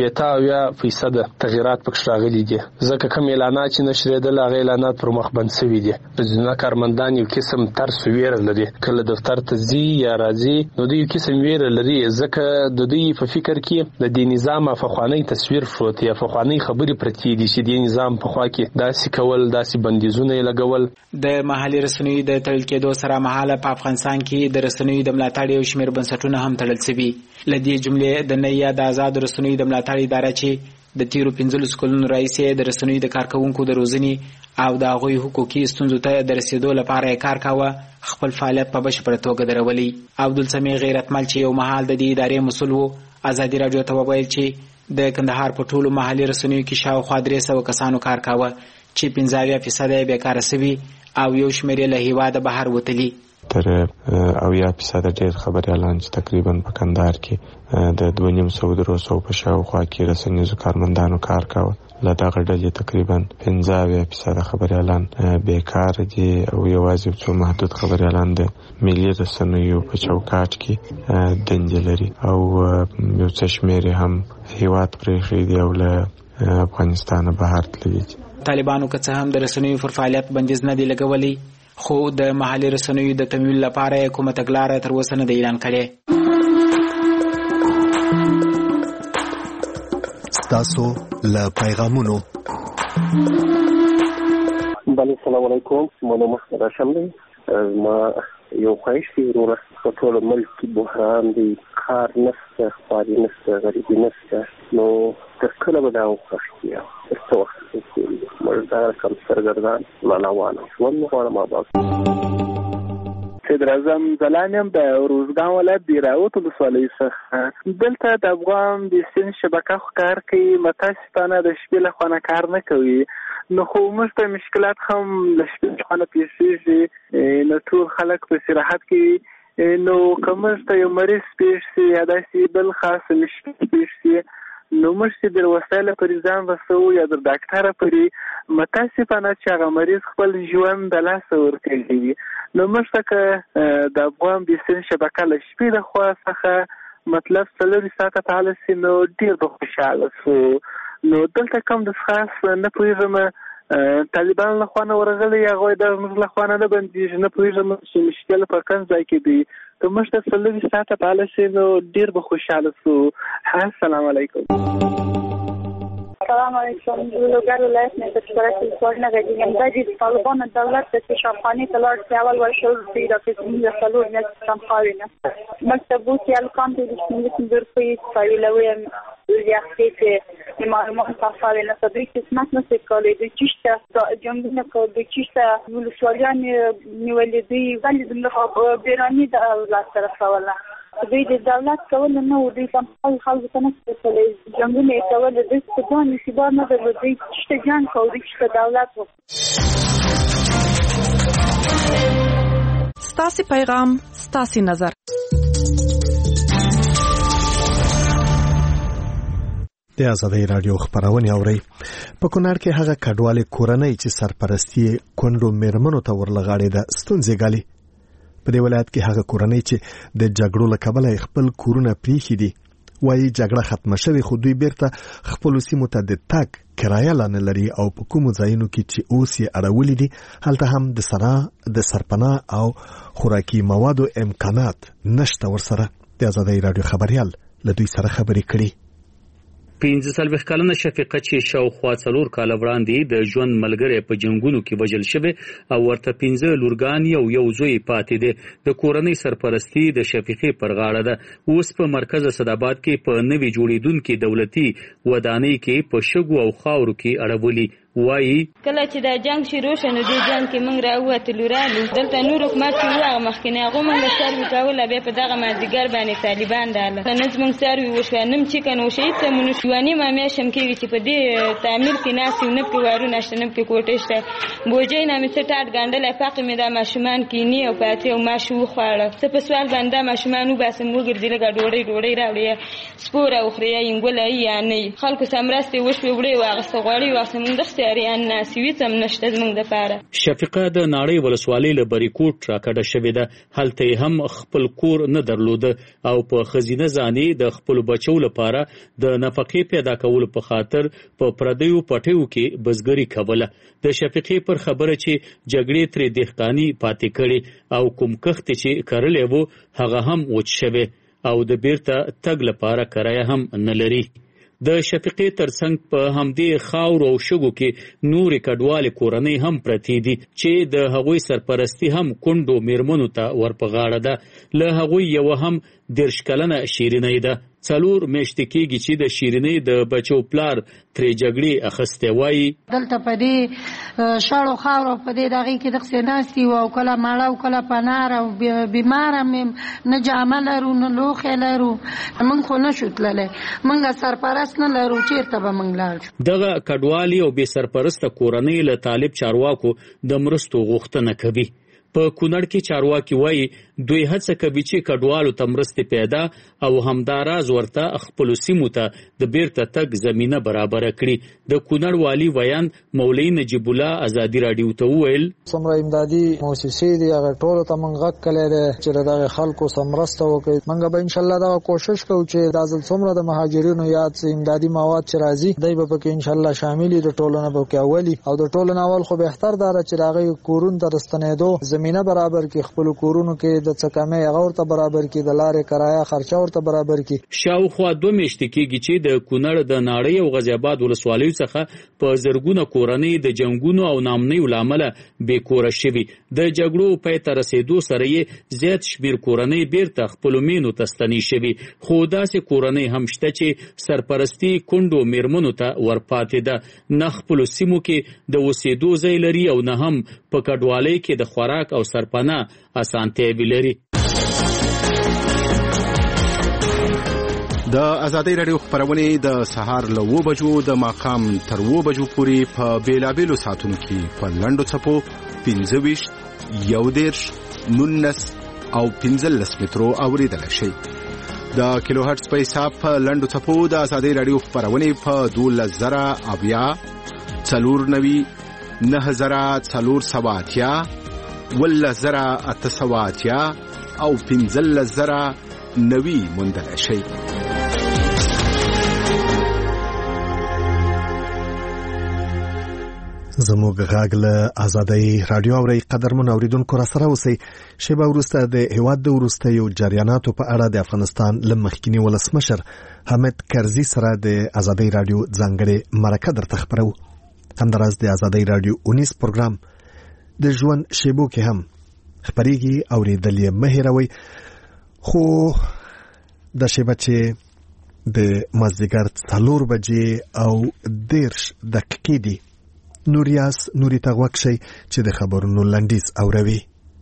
80% تغیرات پکښې راغلي دي، ځکه کوم اعلانات چې نشرېدل هغه اعلانات پر مخ بند سوي دي. ځینې کارمندان یو قسم ترس ویره لري، کله دفتر ته ځي یا راځي نو دوی یو قسم ویره لري، ځکه د دوی په فکر کې د دې نظام فخوانی تصویر پروت یا فخوانی خبرې پرتې دي چې د نظام په خوا کې داسې کول، داسې بندیزونه یې لګول. د محلي رسنیو د تړل کېدو سره مهاله په افغانستان کې د رسنیو د ملاتړ یو شمېر بنسټونه هم تړل شوي. له دې جملې د نیا د آزادو رسنیو د ملاتړ اداره چې د تیرو 15 کلونو راهیسې د رسنیو د کارکوونکو د روزنې او د هغوی حقوقي ستونزو ته د رسېدو لپاره یې کار کاوه، خپل فعالیت په بشپړه توګه درولی. عبدالسمیع غیرتمل چې یو مهال د دې ادارې مسؤل و ازادي راډیو ته وویل چې د کندهار په ټولو محلي رسنیو کې شاوخوا 300 کسانو کار کاوه چې 15% یې بیکاره شوي او یو شمېر یې له هېواده بهر وتلي. تر 80% ډېر خبریالان چې تقریبا په کندهار کې د 250 په شاوخوا کې رسنیزو کارمندانو کار کاوه. له دغه ډلې تقریبا 15% خبریالان بیکاره دي او یوازې څو محدود خبریالان د ملي رسنیو په چوکاټ کې دندې لري او یو څه شمېر هم هیواد پرېښی دی او له افغانستانه بهر تللي دي. طالبانو که څه هم د رسنیو پر فعالیت بندیز نه دی لګولی، خو د محلي رسنیو د تمویل لپاره کومه تګلاره تر اوسه نه دی اعلان کړې. تاسو له پیغامونو بله السلام علیکم، ما نوم احمد هاشم دی. ما یو خواهش دی وروره، په ټول ملک کې بحران دی، کار نشته، خواري نشته، غریبي نشته، نو تر کله به دا وخښتي تر څه وخت پورې موږ دا رقم سرګردان لالاوانه ژوند غواړم آباد. صدر اعظم ځلان یم د روزګان ولایت د راوت ولسوالۍ څخه. دلته د افغان د سین شبکه خو کار کوي، متاسفانه د شپې له خوا کار نه کوي، نو خو موږ ته مشکلات هم له شپې خوا پیښېږي، نو ټول خلک په استراحت کوي، نو که موږ ته یو مریض پیښ شي یا داسې بل خاص مشکل پیښ شي نو موږ چې در وسایله پرې ځان رسوو یا در ډاکټره پرې، متاسفانه چې هغه مریض خپل ژوند د لاسه ورکوي. نو موږ ته که د افغان د سین شبکه له شپې د خوا څخه مطلب 4 ساعته فعاله شي نو ډېر به خوشحاله شو. نو دلته کوم د خاص نه پوهېږم طالبان له خوا نه ورغلی، هغوی د موږ له خوا نه بندېږي، نه پوهېږم چې مشکل په کوم ځای کې دی. که موږ ته 4 ساعته فعاله شي نو ډېر به خوشحاله شو. السلام علیکم. السلام علیکم. لوګر ولایت نه د چرته څورنه غږیږم. د طالبان دولت د شافخاني تلار په اول ورشل دی د فزیک سلور نه څنګه مکتبو کې الکان د شنو د په فایلوي ریاستي معلومات تاسو نه صدري قسمت نه سکولې د چشته د جنگونه کو د چشته ولسوالیان نیولې دی ولې د بیرانی د اولاد طرف ولا دوی د دولت کول نه و دوی په خلکو ته نه څه جنگونه کول د څه نصیبه نه درلودي چې جنگ کوي چې دولت ستاسو پیغام ستاسو نظر. د آزادۍ رادیو خبرونه اوري. په کونړ کې هغه کډوالې کورنۍ چې سرپرستی کونډو میرمنو ته ورلغاړي د ستونزې ګالي. په دې ولایت کې هغه کورنۍ چې د جګړو له کبله خپل کورونه پریخي دي وایي جګړه ختمه شوه خو دوی بیرته خپل سیمو ته د تک کرایه لانه لري او په کوم ځایونو کې چې اوس یې اړولې دي هلته هم د سرپناه او خوراکي موادو امکانات نشته. ورسره د آزادۍ رادیو خبريال له دوی سره خبرې کړي. 15 کلنه شفیقه چې شاوخوا 4 کال وړاندې د ژوند ملګری په جنگونو کې وژل شوه او ورته 15 لورګان یو زوی پاتې دي. د کورنۍ سرپرستی د شفیقې پر غاړه ده. اوس په مرکز اسداباد کې په نوي جوړیدونکو دولتي ودانۍ کې په شګو او خاورو کې اړولي. وایي کله چې دا جنگ شروع شنه د جنگ کې موږ راووتلو رالو دلته نور حکومت چې هغه مخکنی هغه موږ سروي کوله بیا په دغه مازدیګر باندې طالبان داله نن موږ سروي وشوانم چې کنه شهید ته مونږ شوانی ما مې شم کې چې په دې تعمیر کې ناس نه په وارو نشته نه په کوټه شته بوجي نه مې څټاټ ګاندل پاک مې د ماشومان کې نی او پاتې او ماشو خواړه څه په سوال باندې ماشومان وباسم وګرځي لګا ډوړې راوړي سپور او خري انګولای یا نه خلکو سمرسته وشوي وړي واغسته غوړي واسم شفیقه د ناړۍ ولسوالۍ له بریکوټ راکډه شوې ده. هلته هم خپل کور نه درلوده او په خزینه ځانې د خپل بچو لپاره د نفقې پیدا کولو په خاطر په پردیو پټیو کې بزګری کوله. د شفیقې پر خبره چې جګړې تر دهقانی پاتې کړي او کوم کښت چې کړلې وو هغه هم وچ شوه او د بیرته تګ لپاره کرایه هم نه لري. د شفیقې ترڅنګ په همدې خاور او شګو کې نور کډوال کورنۍ هم پرتی دي چې د هغوی سرپرستی هم کندو میرمنو ته ورپغاړه ده. له هغوی یو هم 10 کلنه شیرینې ده. 4 میاشتې کېږي چې د شیرینې د بچو پلار ترې جګړې اخسته. وایي دلته په دې شاړو خاورو په دې دغه کې د خسناستي او کله ماړه او کله پنار او بیمار مې نه جامه لرو نه لوخه لرو موږ خو نه شوتلله موږ سرپرست نه لرو چیرته به موږ لاړ. دغه کډوالي او بې سرپرسته کورنۍ له طالب چارواکو د مرستو غوښتنه کوي. په کونړ کې چارواکي وایي دوی هڅه کوي چې کډوالو ته مرستې پیدا او همداراز ورته خپل سیمو ته د بیرته تګ زمینه برابر کړي. د کونړ والی ویان مولوی نجیب الله آزادی رادیو ته وویل څومره امدادي موسسې دي هغه ټول ته موږ غږ کړی دی چې دغه خلکو سمرسته وکړي. موږ به ان شاء الله دا کوشش کوو چې دا ځل څومره د مهاجرینو یاد امدادي مواد چې راځي دای په کې ان شاء الله شامل دي ټولنه به کې اولی او د ټولنه اول خو به بهتر دار چې راغی کورون درستنېدو زمينه برابر کې خپل کورونو کې د څکمه هغه ورته برابر کې د لارې کرایه خرچه ورته برابر کې. شاوخوا 2 میاشتې کېږي چې د کونړ د ناړۍ او غزي آباد ولسوالیو څخه په زرګونه کورنۍ د جنگونو او نامنۍ لامل بې کور شوي. د جګړو پای ته رسیدو سره یې زیات شمیر کورنۍ بیرته خپل مینو ته ستنې شوي. خو داسې کورنۍ هم شته چې سرپرستی کندو میرمنو ته ورپاتې ده. نه خپل سیمو کې د اوسېدو ځای لري او نه هم په کډوالۍ کې د خوراک او سرپناه اسانتیا لري. د آزادۍ رادیو خبرونه د سهار له 9 بجو د ماقام تر 9 بجو پورې په بیلابیلو ساعتونو کې په لنډو څپو 25 11 19 او 15 مترو اوریدل شي. د کیلو هرتز په حساب په لنډو څپو د آزادۍ رادیو خبرونه په 12000 اویا 490 9480 ولزرا اتسواتیا او 15000 نوی مندل شي. زموږ غږ له آزادۍ رادیو اوري قدرمن اوریدونکو را سره اوسئ. شیبه وروسته د هیواد د وروستیو جریاناتو په اړه د افغانستان له مخکینی ولسمشر حامد کرزي سره د آزادۍ رادیو ځانګړې مرکه درته خبرو. همداراز د آزادۍ رادیو 19 پروګرام د ژوند شیبو کې هم خبريږي اوریدل یې مه هېروئ. خو د شیبه چې د مازدیګر 4 بجې او 10 دقیقې دي نوري تغوک شي چې د خبرونو لنډیز اوروي.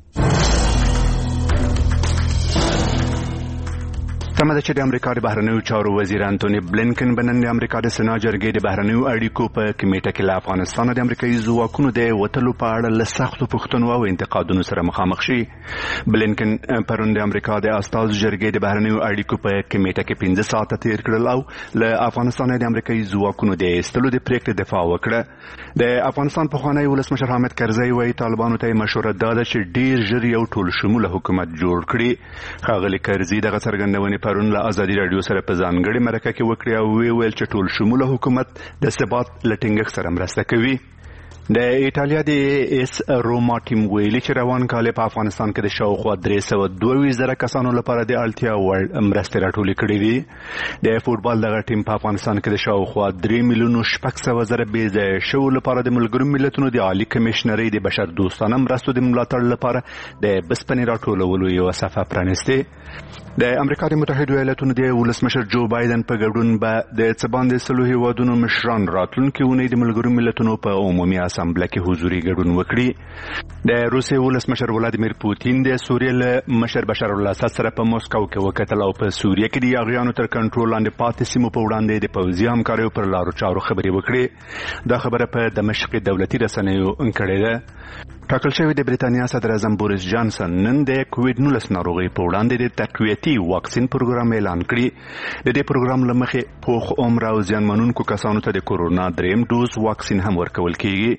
تمه ده چې د امریکا د بهرنیو چارو وزیر انټونی بلینکن بنن د امریکا د سنا جرګې د بهرنیو اړیکو په کمیټه کې له افغانستان د امریکایي ځواکونو د وټلو په اړه له سختو پوښتنو او انتقادونو سره مخامخ شي. بلینکن پرون د امریکا د استازو جرګې د بهرنیو اړیکو په کمیټه کې 15 ساعته تیر کړل او له افغانستان د امریکایي ځواکونو د ایستلو د پریکړې دفاع وکړه. د افغانستان پخوانی ولسمشر حامد کرزي وایي طالبانو ته مشوره داده چې ډیر ژر یو ټول شموله حکومت جوړ کړي. ښاغلي کرزي دغه څرګندونې پرون له آزادي رادیو سره په ځانګړې مرکه کې وکړه او ویل چې ټول شموله حکومت د ثبات لټینګښت سره مرسته کوي. د ایټالیا د اس روما ټیم ویلي چې روان کال په افغانستان کې د شاوخوا 322,000 کسانو لپاره د اړتیا وړ مرستې راټولې کړې دي. د فوټبال دغه ټیم په افغانستان کې د شاوخوا 3,600,000 بې ځایه شوو لپاره د ملګرو ملتونو د عالی کمشنرۍ د بشر دوستانه مرستو د ملاتړ لپاره د بسپنې راټولولو یوه صفحه پرانیستې. د امریکا د متحده ایالاتونو د ولسمشر جو بایدن په ګډون به د څه باندې 30 هیوادونو مشران راتلونکي اونۍ د ملګرو ملتونو په عمومي اسامبله کې حضوري ګډون وکړي. د روسیې ولسمشر ولادیمیر پوتین د سوریې له مشر بشار الاسد سره په موسکو کې وکتل او په سوریې کې د یاغیانو تر کنټرول لاندې پاتې سیمو په وړاندې د پوځي همکاریو پر لارو چارو خبرې وکړي. دا خبره په دمشق دولتي رسنیو انکړې ده. ټاکل شوی د بریتانیا صدر اعظم بوریس جانسن نن د کووډ-19 ناروغۍ په وړاندې د تقویتي واکسین پروګرام اعلان کړی. د دې پروګرام له مخې پوخ عمر او زیانمنونکو کسانو ته د کورونا 3 ډوز واکسین هم ورکول کیږي.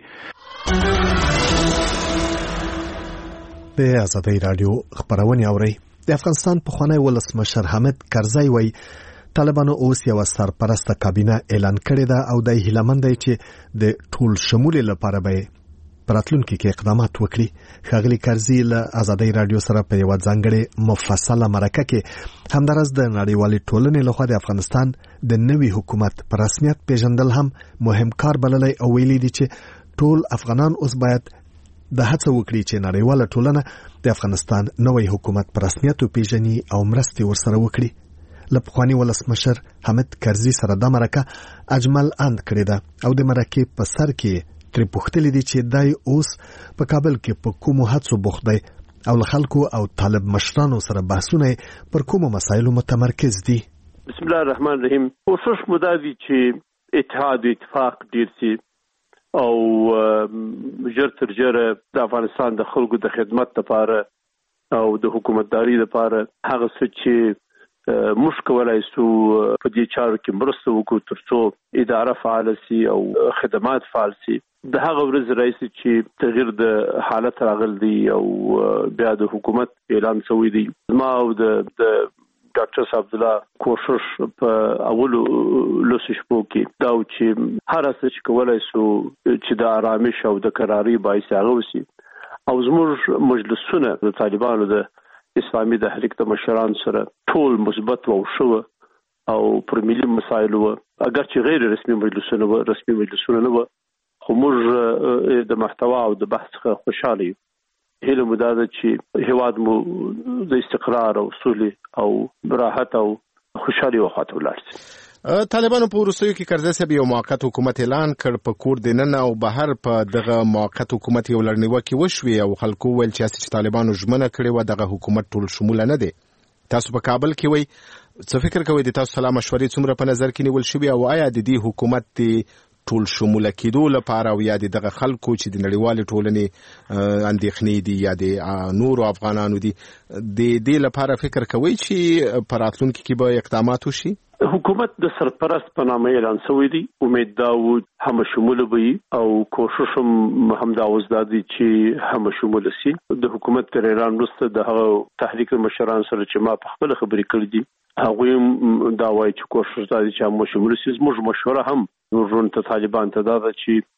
د آزادۍ رادیو خبرونه اوري. د افغانستان پخوانی ولسمشر حامد کرزي وایي طالبانو اوس یو سرپرسته کابینه اعلان کړې ده او د هیلمند دی چې د ټول شمول لپاره به پراتلونکو کې اقدامات وکړي. ښاغلي کرزي له آزادۍ رادیو سره په یو ځانګړې مفصله مرکه کې همداراز د نړیوالې ټولنې لخوا د افغانستان د نوي حکومت په رسمیت پیژندل هم مهم کار بللی او ویلي دي چې ټول افغانان اوس باید د هڅه وکړي چې نړیواله ټولنه د افغانستان نوی حکومت په رسمیت پیژني او مرستې ورسره وکړي. له پخوانی ولسمشر حامد کرزي سره د مرکه اجمل اند کړی ده او د مرکې په سر کې تر پوښتلې دي چې دای اوس په کابل کې په کومو هڅو بوخت دی او له خلکو او طالب مشرانو سره بحثونه پر کومو مسایلو متمرکز دي. بسم الله الرحمن الرحیم. کوشش مودا دي چې اتحاد اتفاق ډیر شي او ژر تر ژره د افغانستان د خلکو د خدمت لپاره او د حکومتداري لپاره هغه څه چې موږ کولای شو په دې چارو کې مرسته وکړو ترڅو اداره فعال شي او خدمات فعال شي. د هغه ورځ راځي چې تغییر د حالت راغلی دی او بیا د حکومت اعلان شوی دی. ما او د ډاکټر صاحب الله کوشش په اولو لوسشپو کې دا چې هر څه چې کولای شو چې د آرامش او د قراري باعث هغه وسی او زموږ مجلسونه د طالبانو د اسلامي د حرکت مشران سره ټول مثبت او شو او پر ملي مسایلو اگر چې غیر رسمي مجلسونه نه و خو موږ د محتوا او د بحث خوشاله یو. هیله مو دا ده چې هیواد مو د استقرار او صلح او راحت او خوشالي وخت ولر شي. طالبانو په وروستیو کې کرزي صاحب یو موقت حکومت اعلان کړ په کور دننه او بهر په دغه موقت حکومت یو لړنیوکي وشوي او خلکو ول چې طالبانو ژمنه کړې و دغه حکومت ټول شموله نه دی. تاسو په کابل کې وای څه فکر کوئ د تاسو سلام مشورې څومره په نظر کې نیول شوی او آیا د دې حکومت ټول شموله کېدو لپاره او یا د خلکو چې د نړیوالې ټولنې اندېښنې دي یا د نورو افغانانو دي د دې لپاره فکر کوئ چې په راتلونکي کې به اقدامات وشي؟ حکومت د سرپرست په نامه اعلان شوی دی. امید دا و هم شموله وي او کوشش هم دا وزدادي چې هم شموله شي. د حکومت تر اعلان وروسته د هغه تحریک مشران سره چې ما په خپل خبرې کړې دي هغه دا وایي چې کوشش دا دي چې هم شموله شي. زموږ مشوره هم ورونته طالبان ته دا ده چې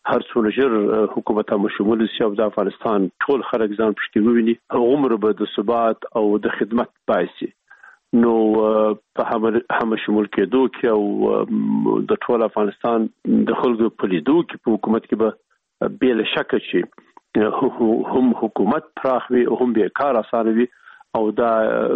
هر څو ژر حکومت هم شمول شي او د افغانستان ټول خلک ځان پکې وویني عمر به د ثبات او د خدمت پایسي نو په هم شمول کېدو کې او د ټول افغانستان د خلکو په لیدو کې په حکومت کې به بل شک شي هم حکومت پراخ وي او هم به کار اسانه وي او دا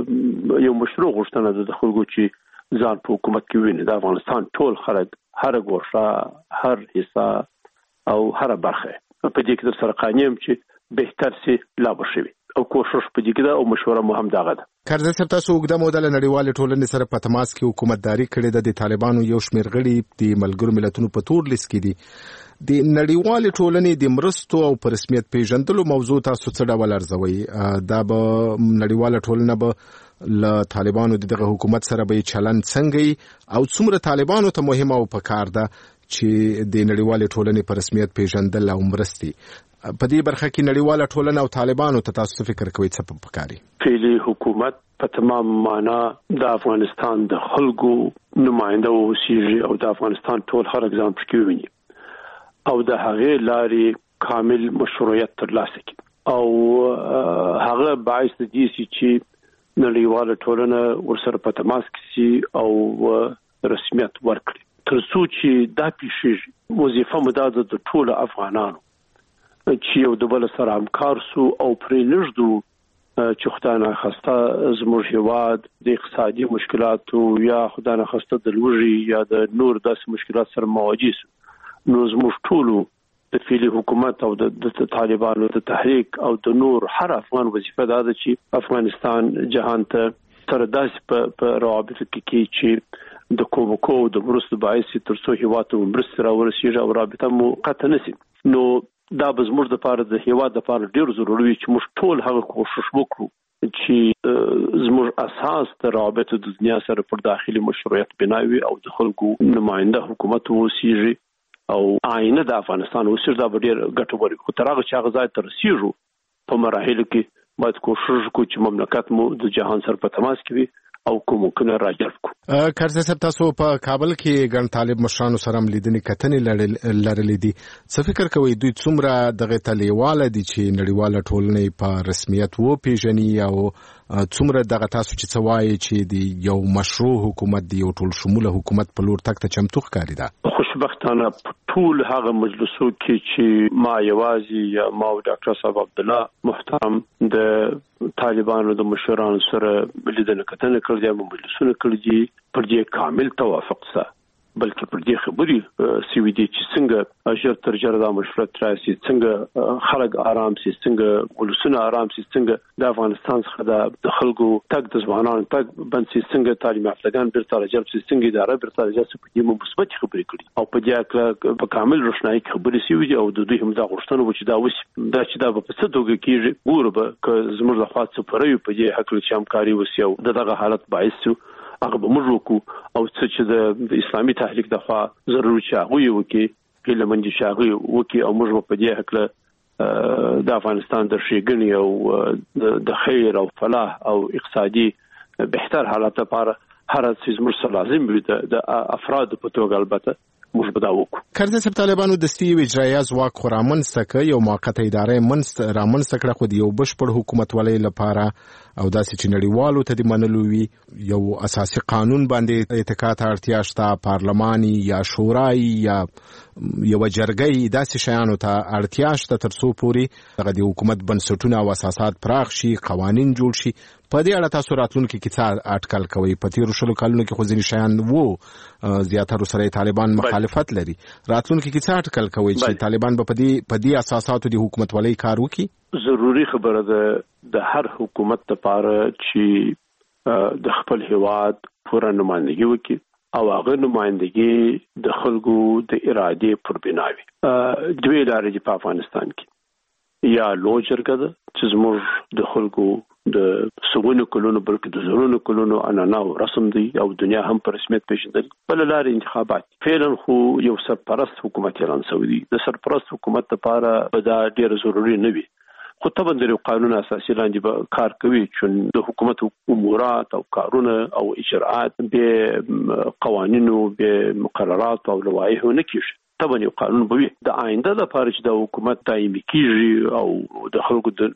یو مشروع غوښتنه ده د خلکو چې ځان په حکومت کې ویني د افغانستان ټول خلک هر ګوښه هر حصہ او هر برخه په دې کې سره قانیم چې بهتر سي لا بشوي او کوشش په دې کې او مشوره مهم دغه ده کارزه سره تاسو وګړه مودل نړیوال ټولنې سره په تماس کې حکومتداري کړې ده د طالبانو یو شمېر غړي د ملګرو ملتونو په تور لیست کې دي د نړیوال ټولنې د مرستو او په رسمیت پیژندلو موضوع تاسو څه ډول ارزوي دا به نړیوال ټولنه به له طالبانو دغه حکومت سره به چلند څنګه او څومره طالبانو ته مهمه او پکار ده چې د نړیوال ټولنې په رسمیت پیژندل او مرستي په دې برخه کې نړیواله ټولنه او طالبانو ته تاسو فکر کوئ څه پکاري فعلی حکومت په تمام معنا د افغانستان د خلکو نماینده اوسېږي او د افغانستان ټول خلک ځان پکې ویني او د هغې لارې کامل مشروعیت ترلاسه کړي او هغه باعث دي چې نړیواله ټولنه ورسره په تماس کې سي او رسمیت ورکړي تر څو چې دا پیښیږي وظیفه مداده د ټول افغانانو چې یو د بل سره همکار سو او پرې نږدو چې خدای نه خواسته زموږ هیواد د اقتصادي مشکلاتو یا خدای نه خواسته د لوږې یا د نور داسې مشکلات سره مواجه سو نو زموږ ټولو د فعلی حکومت او د طالبانو د تحریک او د نور هر افغان وظیفه ده چې افغانستان جهان ته سره داسې په روابطو کې چې د کومکو د مرستو باعث تر څو هیواد ته مرسته راورسیږي او رابطه مو قطع نشي نو دا به زموږ د لپاره د هیواد لپاره ډیر ضروري وي چې موږ ټول هغه کوشش وکړو چې زموږ اساس د روابط د دنیا سره پر داخلي مشروعیت بناوي او د خلکو نماینده حکومت وسیږي او آینه د افغانستان وسیږي دا ډیر ګټور وي خو تر هغه چې هغه ځای ته رسیږو په مراحلو کې باید کوشش وکړو چې مملکت مو د جهان سره په تماس کې وي او کومکونه راجلب کو کارزه صاحب تاسو په کابل کې ګڼ طالب مشرانو سره لیدنې کتنې لرلې دي څه فکر کوئ دوی څومره دغه تلیواله دي چې نړیواله ټولنې په رسمیت و پیژني او څومره دغه تاسو چې څه وایي چې د یو مشروع حکومت دی یو ټول شموله حکومت په لور تک ته چمتو ښکاري ده خوشبختانه ټول هغه مجلسو کې چې ما یوازې یا ما او ډاکټر صاحب عبد الله محترم د طالبانو د مشرانو سره لیدنه کتنه کړې دي مجلسونه کړې دي پر دې کامل توافق سره بلکې پر دې خبرې سوي دي چې څنګه ژر تر ژره د مشروعیت راسي څنګه خلک آرام سي څنګه ولسونه آرام سي څنګه د افغانستان څخه د خلکو تک د ځوانانو تک بند سي څنګه تعلیم یافتگان بیرته راجلب سي څنګه اداره بیرته راجلب سي په دې مثبت خبرې کړي او په دې کې په کامل روښنايي خبرې سوي دي او د دوی هم دا غوښتنه و چې دا وس دا چې دا په څه توګه کېږي ګوره که زموږ د خاص سفرې په دې حق چې همکاري وسی او دغه حالت باعث شو هغه به موږ وکړو او څه چې د اسلامي تحریک د خوا ضروري چې هغه وکړي هله منځ چې هغه وکړي او موږ په دې حق د افغانستان د ښېګڼې او د خیر او فلاح او اقتصادي بهتر حالت لپاره هر څه موږ سره لازم وي د افراد په توګه البته موږ به دا وکړو کارزه صاحب طالبانو دستي اجرایي ځواک خو رامنځته کړ یو موقته اداره رامنځته کړه خو د یو بشپړ حکومت ولې لپاره او داسې چې نړیوالو ته د منلو وي یو اساسي قانون باندې اتکا ته اړتیا شته پارلماني یا شورای یا یو جرګې داسې شیانو ته اړتیا شته تر څو پورې دغه د حکومت بنسټونه او اساسات پراخ شي قوانین جوړ شي په دې اړه تاسو راتلونکي کې څه اټکل کوي په تیرو شلو کلونو کې خو ځینې شیان وو زیاتره سره طالبان مخالفت لري راتلونکي کې څه اټکل کوي چې طالبان به په دې اساساتو د حکومت ولې کار وکړي ضروری خبره ده د هر حکومت لپاره چې د خپل هیواد پوره نمائندګي وکړي او هغه نمائندګي د خلکو د ارادې پر بناوي دوی لارې په افغانستان کې یا لو جرګه ده چې زموږ د خلکو د سګونو کلونو بلکې د زرونو کلونو انانا رسم دی او دنیا هم په رسمیت پیژندل بل لارې انتخابات فعلا خو یو سرپرست حکومت اعلان شوی دی د سرپرست حکومت لپاره دا ډیر ضروری نه وي خو طبعا د قانون اساسي لاندې به کار کوي چې د حکومت امورات او کارونه او اجراءات به قوانینو به مقررات او لوایح نه کیږي مرتبه یو قانون به وي د آینده لپاره چې د حکومت دایمي کیږي او د خلکو د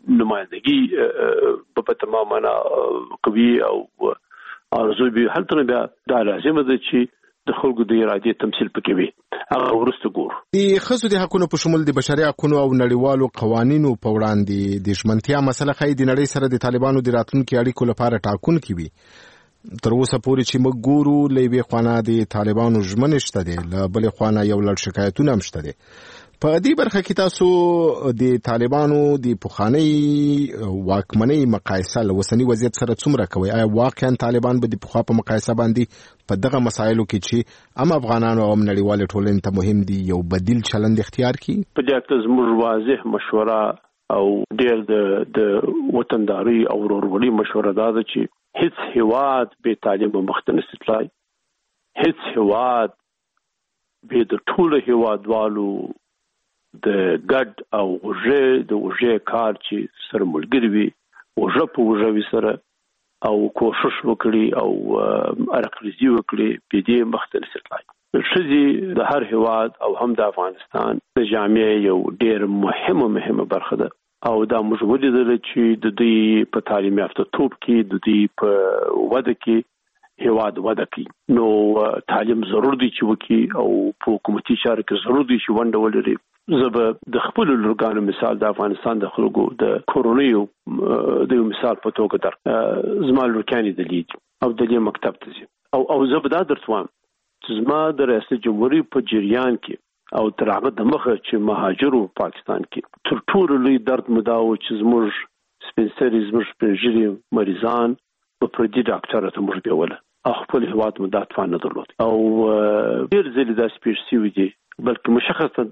نمائندګي په تمام معنا کوي او ارزو به هلته بیا د لازمه ده چې د خلکو د ارادې تمثيل پکې وي هغه ورسته ګور د خصوصي د حقوقو په شمول د بشري حقوقو او نړیوالو قوانینو په وړاندې د ژمنتیا مسله خې د نړۍ سره د طالبانو د راتلونکو اړیکو لپاره ټاکونکې وي تر اوسه پورې چې موږ ګورو لوي خوانه د طالبانو ژمنه شته دي بل خوانه یو لړ شکایتونه هم شته دي په دې برخه کې تاسو د طالبانو د پخوانی واکمنۍ مقایسه له وسنی وضعیت سره څومره کوي آیا واقعا طالبان به د پخوا په مقایسه باندې په دغه مسایلو کې چې افغانانو او نړیوال ټولنې ته مهم دي یو بدیل چلند اختیار کړي په دې کې زموږ واضح مشوره او ډېر د وطنداري او ورورولۍ مشوره ده چې هیڅ هیواد به تعلیم مختلف تلای هیڅ هیواد به د ټولو هیوادوالو د ګډ او وژه کار چې سره ملګری وي وژه په وژه سره او کوشش وکړي او ارقرزي وکړي په دې مختلف تلای شذي د هر هیواد او هم د افغانستان د جامعه یو ډېر مهمه برخه ده او دا موږ ولیدل چې د دې په تعلیم یافته توپ کې د دې په وده کې هیواد وده کوي نو تعلیم ضرور دی چې وکي او په حکومتي چارو کې ضرور دی چې ونډه ولري زه د خپل لورګانو مثال د افغانستان د خلکو د کورونیو د مثال په توګه در زما لورکانې د لید او د دې مکتب ته ځي او زه به دا درتوام چې زما د ریاست جمهوریت په جریان کې او تر هغه د مخه چې مهاجرو پاکستان کې تر ټولو لوی درد مداو چې زموږ سپینسري زموږ پنځري مریضان په پردي ډاکټر ته موږ بیوله خپل هواد مدات فان نه درلود او ډیر ځلې د سپیشسي دي بلکې مشخصا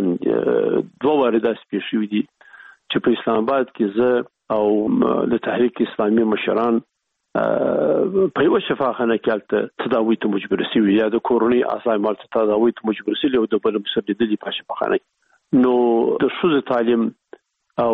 دوه وارده سپیشسي دي چې په اسلام آباد کې زه او د تحریک اسلامي مشران په یو شفاخانه کې تداوی ته مجبور شي یا د کورونی اسای مال تداوی ته مجبور شي او د بل مسددي په شفاخانه نو د شوز تعلیم او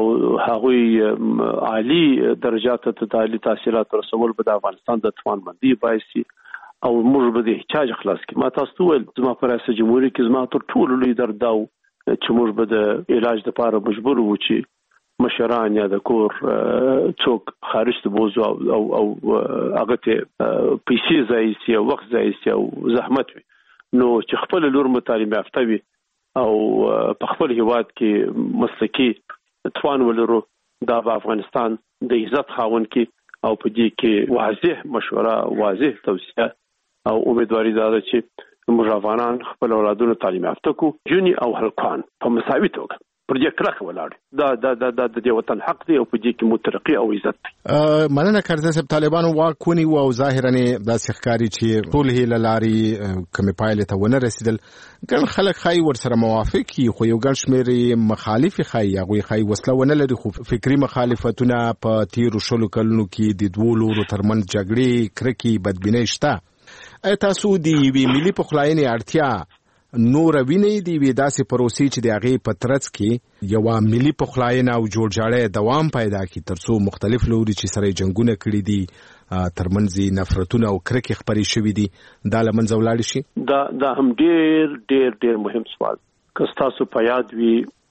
هغوی عالی درجات ته تعالی تحصیلات رسول په افغانستان د توانمندي بایسي او موږ به د احتیاج خلاص کی ما تاسو ول زما پر ریاست جمهوریت کې زما تر ټولو لوی درد داو چې موږ به د علاج لپاره مجبور وو چې مشران یا د کور څوک خارج ته بوزو او هغه ته پیسې ځایسي او وخت ځایسي او زحمت وي نو چې خپل لور متعلم یافته وي او په خپل هیواد کې مسلکی توان ولرو دا په افغانستان د عزت خاون کې او په دې کې واضح مشوره واضح توصيه او امیدواري ده چې موږ افغانان خپل اولادونو تعلیم یافته کو جونی او هلکان په مساوي توګه پر دې کړه ولاړ دا د وطن حق دی او په دې کې مترقي او عزت دی مننه کارزه صاحب طالبانو واکونی او ظاهرا د سخکاری چې ټول هله لاري کمی پایله ته ونه رسیدل ګڼ خلک خای ور سره موافقي خو یو ګڼ شمېر مخالف خای هغه خای وسله ونه لري خو فکری مخالفتونه په تیر شلو کلونو کې د دوه لورو ترمن جګړې کرکی بدبینۍ شته تاسو دی وی ملي پخلاینې اړتیا نور ویني دی وی داسې پروسې چې د هغه په ترڅ کې یو ملي پخلاینه او جوړجاړی دوام پیدا کی ترڅو مختلف لوري چې سره جنگونه کړي دي ترمنځي نفرتونه او کرکې خبرې شوې دي دا لمنځه ولاړ شي دا هم ډېر مهم سوال که تاسو په یاد وي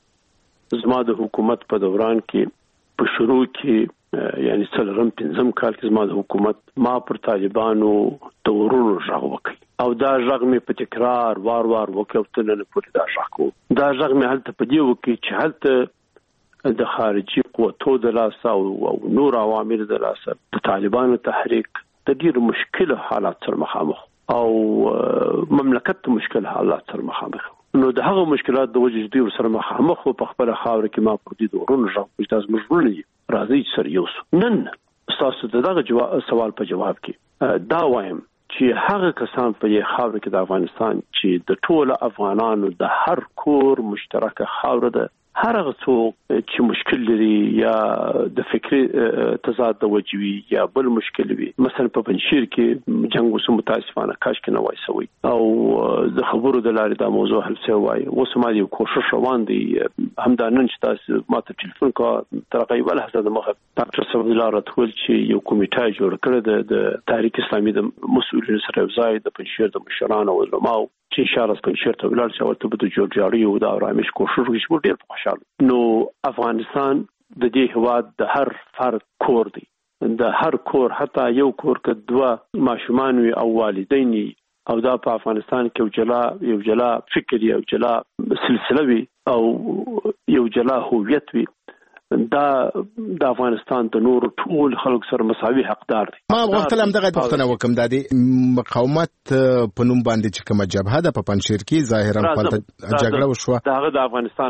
زما د حکومت په دوران کې په شروع کې یعنی څلورم پنځم کال کې زما د حکومت ما پر طالبانو د ورونو ژغ وکړ او دا ژغ مې په تکرار وار وکړ تل نه پوره دا ژغ کو دا ژغ مې هلته په دې وکړ چې هلته د خارجي قوتو د لاسه او نور عوامل د لاسه د طالبانو تحریک د ډېر مشکل حالات سره مخامخ او مملکت مشکل حالات سره مخامخ نو د هغه مشکلات د وجې دوی سره مخامخ په خپل خاور کې ما پر دې ورونو ژغ چې تاسو مجبور راځي سره یو نن تاسو دغه سوال په جواب کې دا وایم چې هغه کسان په خاور کې د افغانستان چې د ټولو افغانانو د هر کور مشترکه خاور ده هر هغه څوک چې مشکل لري یا د فکری تضاد د وجوي یا بل مشکل وي مثلا په پنځیر کې جنگ وسو متاسفانه کاش کې نه وای سوي او د خبرو د لارې دا موضوع حل شوی وای اوس ما یو کوشش روان دي همدانن چې تاسو ماته ټلیفون کا ترغیب له حساب مخه ډاکټر صاحب لاره ټول چې یو کمیټه جوړ کړ د تحریک اسلامي د مسؤلینو سره ځای د پنځیر د مشرانو او علماو چې اشاره کوي شرط ویلار چې ورته د جوړجاړي او د آرامش کوشش وکړي ډېر خوشاله. نو افغانستان د دې هواد د هر فرد کور دی، د هر کور حتی یو کور کې دوه ماشومان وي او والدین او دا په افغانستان کې یو جلا فکر یو جلا سلسله وي او یو جلا هویت وي، دا د افغانستان د نور ټول خلک سره مساوي حقدار دي. ما وختل هم دغه پوښتنه وکم د مقاومت په نوم باندې چې کومه جبهه د پنځیر کې ظاهرا په جګړه وشوه، داغه د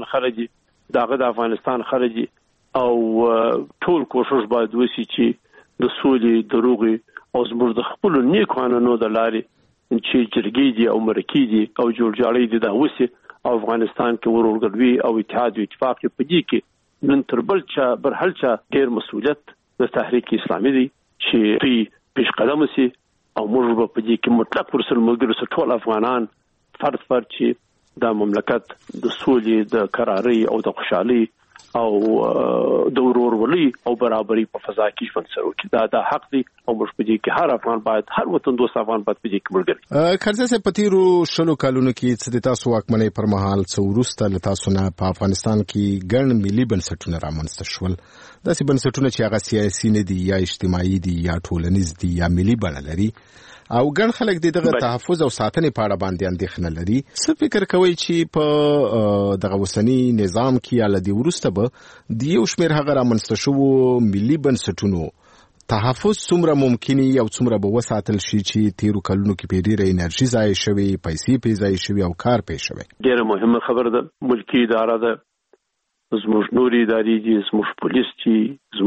افغانستان خارجي او ټول کوشش باید وشي چې د سولې دروغي او زموږ د خپل نیکو قانونو د لارې چې جرګې دي او مرکې دي او جوړجاړي دي دا وشي او افغانستان کې ورورګلوي او اتحاد او اتفاق په دې کې نن تر بل چا برحل چا ډېر مسؤلیت د تحریک اسلامي دی چې دوی پیش قدم سي او موږ په دې کې مطلق ورسره ملګرو ټول افغانان فرد چې د مملکت د سولې د قراري او د خوشحالي او د ورورولۍ او برابرۍ په فضا کې ژوند سره وکړي. دا حق دی او موږ په دې کې هر افغان باید هر وطن دوست افغان باید په دې کې ملګری. کرزی صاحب په تیرو 16 کلونو کې چې تاسو واکمنۍ پر مهال څو وروسته له تاسو نه په افغانستان کې ګڼ ملي بنسټونه رامنځته شول، داسې بنسټونه چې هغه سیاسي نه دي یا اجتماعي دي یا ټولنیز دي یا ملي بڼه لري او ګڼ خلک دغه تحفظ او ساتنې په اړه باندې اندېښنه لري. څه فکر کوي چې په دغه اوسنی نظام کې یا لدی ورسته به د یو شمېر هغه رامنځته شوو ملي بنسټونو تحفظ څومره ممکني او څومره به وساتل شي چې تیرو کلونو کې په ډېره انرژي ضایع شوي، پیسې پرې ضایع شوي او کار پرې شوی؟ ډېره مهمه خبره ده. ملکي اداره ده، زموږ نوري ادارې دي، زموږ پولیس دي،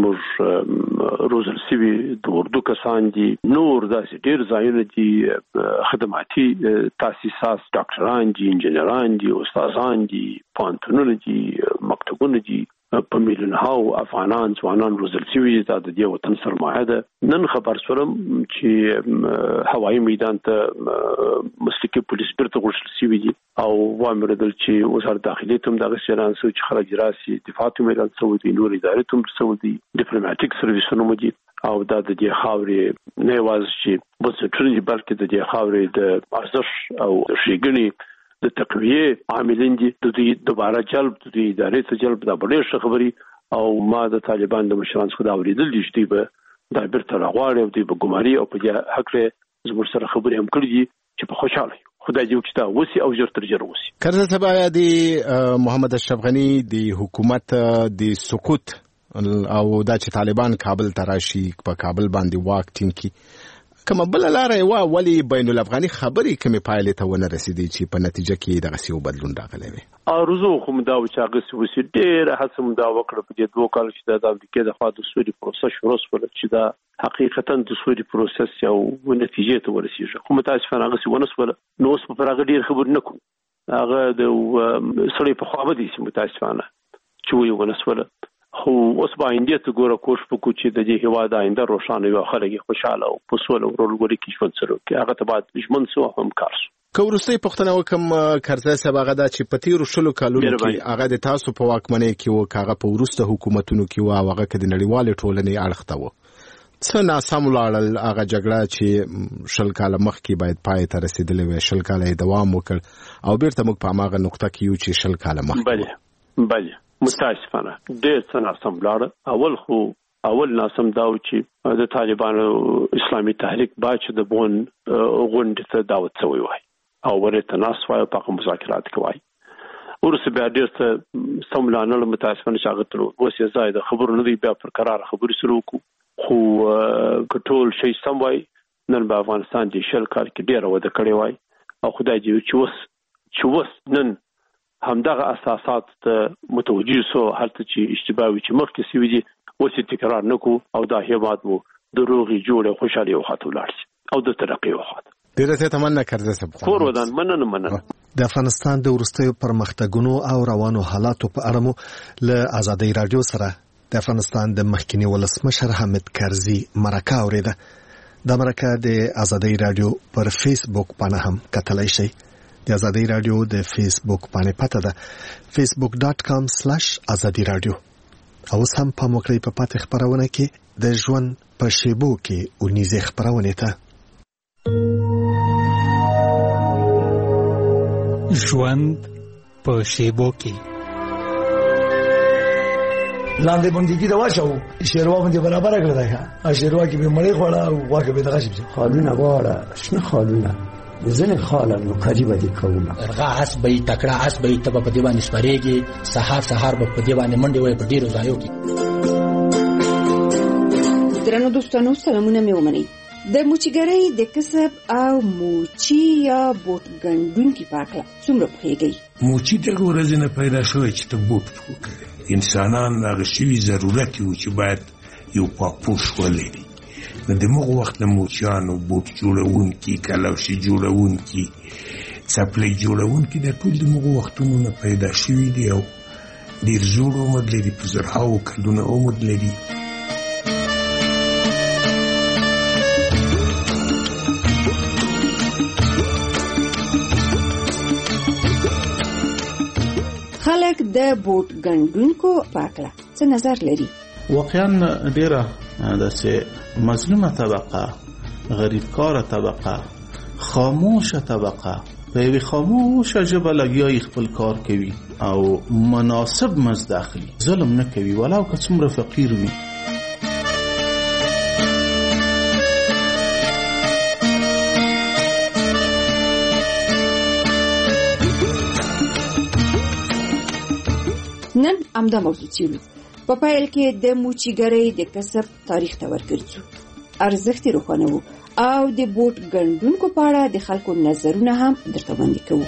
زموږ روزل سوي د اردو کسان دي، نور داسې ډېر ځایونه دي، خدماتي تاسیسات، ډاکټران دي، انجینران دي، استادان دي، پوهنتونونه دي، مکتبونه دي، په میلیونهاو افغانان ځوانان روزل شوي. دا د دې وطن سرمایه ده. نن خبر شوم چې هوایي میدان ته مسلکي پولیس بیرته غوښتل شوي دي او وامردل چې وزارت داخلي ته دغه شران سو چې خلک راسي دفاع ته میدان سو دي، نور ادارې ته سو دي، ډیپلوماټیک سرویسونه مو دي او دا د دې خاورې نه واز چې بنسټونه دي بلکې د دې خاورې د ارزش او ښېګڼې د تقویه عاملین دي. د دې دوباره جلب د دې ادارې ته جلب دا ډېر خبري او ما د طالبان د مشرانو څخه دا اوریدل دي چې به دا بیرته راغواړي او د ګماري او په دې حق له زموږ سره خبرې هم کړې دي چې په خوشاله خدای دې وکړي دا وسی او ژر تر ژره وسی. کرزی صاحب د محمد اشرف غنی د حکومت د سقوط او دا چې طالبان کابل تراشي په کابل باندې واک ټینګي کومه بل لاره وا ولی بین الافغاني خبرې کومه پایلې ته ونه رسیدي چې په نتیجه کې دغه سیو بدلون راغلی وي؟ ارزو خو مدا و چې هغه وسی ډېر هڅه مدا وکړه په دې دوه کال چې د امریکا د خوا د سوري پروسس شروع شول چې دا حقیقتا د سوري پروسس یو نتیجې ته ورسیږي. خو متاسفانه هغه سی ونسول نو اوس په هغه ډېر خبر نه کوم. هغه د سړی په خوا دي چې متاسفانه چې وي ونسول. خو اوس باندې ته ګوره کوښښ وکړو چې د دې هوا د آینده روښانه وي، خلک خوشاله او په سوله ورولګوري کې ژوند سره کې هغه ته باید ژوند سو هم کار سو. که وروستۍ پوښتنه وکم کرزی صاحب، هغه دا چې په تیرو 16 کلونو کې هغه د تاسو په واکمنۍ کې و، هغه په وروسته حکومتونو کې و، هغه کې د نړیوالې ټولنې اړخ ته و، څه ناسم لاړل هغه جګړه چې 10 کاله مخکې باید پای ته رسیدلې وي، 10 کاله دوام وکړ او بیرته موږ په هغه نقطه کې یو چې 10 کاله مخکې. بله متاسفانه ډېر څه ناسم لاړ. اول ناسم دا و چې د طالبانو اسلامي تحریک باید د بون غونډې ته دعوت شوی وای او ورته ناس وای په مذاکرات کوي. ورسره بیا ډېر څه سملانه متاسفانه چې هغه اوس یې زائد خبرونه دی، بیا پر قرار خبرې شروع کو. خو کټول شي سم وای نن په افغانستان کې 10 کال کې ډېر وده کړی وای او خدای دې چې وس نن همدغه اساسات ته متوجي سو هلته چې اشتباهي چې مخکې سوي دي اوس تکرار نکو او دا هیواد مو د روغي جوړه خوشالي او خاطر لارس او د ترقی او خاطر ډیره تمنا کرزی صاحب. کور ودان مننه. د افغانستان د ورستیو پرمختګونو او روانو حالاتو په اړه مو له ازادي رادیو سره د افغانستان د مخکنی ولسمشر حامد کرزی مرکه اوریده. د مرکه د ازادي رادیو پر فیسبوک باندې هم کتلای شئ. د ازادي رادیو د فیسبوک باندې پته ده facebook.com/azadi-radio. او سم په موکړی په پاتې خبرونه کې د ژوند په شیبو کې ونیزه خبرونه ته ژوند په شیبو کې لاندې باندې د واچو شیروا باندې برابر کړل دا شیروا کې به مړی خوړه او واکه به دغه شي خالونه غواړه شنه خالونه ځنه خالونه قریبه دي کومه ارغا اس به تکړه اس به تب په دی باندې سپریږي سحر به په دی باندې منډي وای په ډیرو ځایو کې. درنو دوستانو سلامونه مې ومنئ. د موچیګرۍ د کسب او موچی یا بوټ ګنډونکي په اړه څومره پوهیږئ؟ موچی دغه ورځ نه پیدا شوی چې ته بوټ وکړې. انسانان هغه شی ضرورت یو چې باید یو پاپوش ولري. نو د موږ وخت له موچیانو بوټ جوړونکي کلاوشي جوړونکي څپلۍ جوړونکي د ټول د موږ وختونو نه پیدا شوي دي او ډېر زوړ عمر لري په زرهاوو کلونه عمر لري. خلک د بوټ ګنډونکو په اړه څه نظر لري؟ واقعا ډیره داسې مظلومه طبقه، غریبکاره طبقه، خاموشه طبقه په یوې خاموشه ژبه لګیایي خپل کار کوي او مناسب مزد اخلي، ظلم نه کوي ولو که څومره فقیر وي. نن امدا موضوع چیلو په پایل کې د موچیګرۍ د کسب تاریخ ته ورګرځو، ارزښت روښانه وو او د بوټ ګنډونکو په اړه د خلکو نظرونه هم درته وړاندې کوو.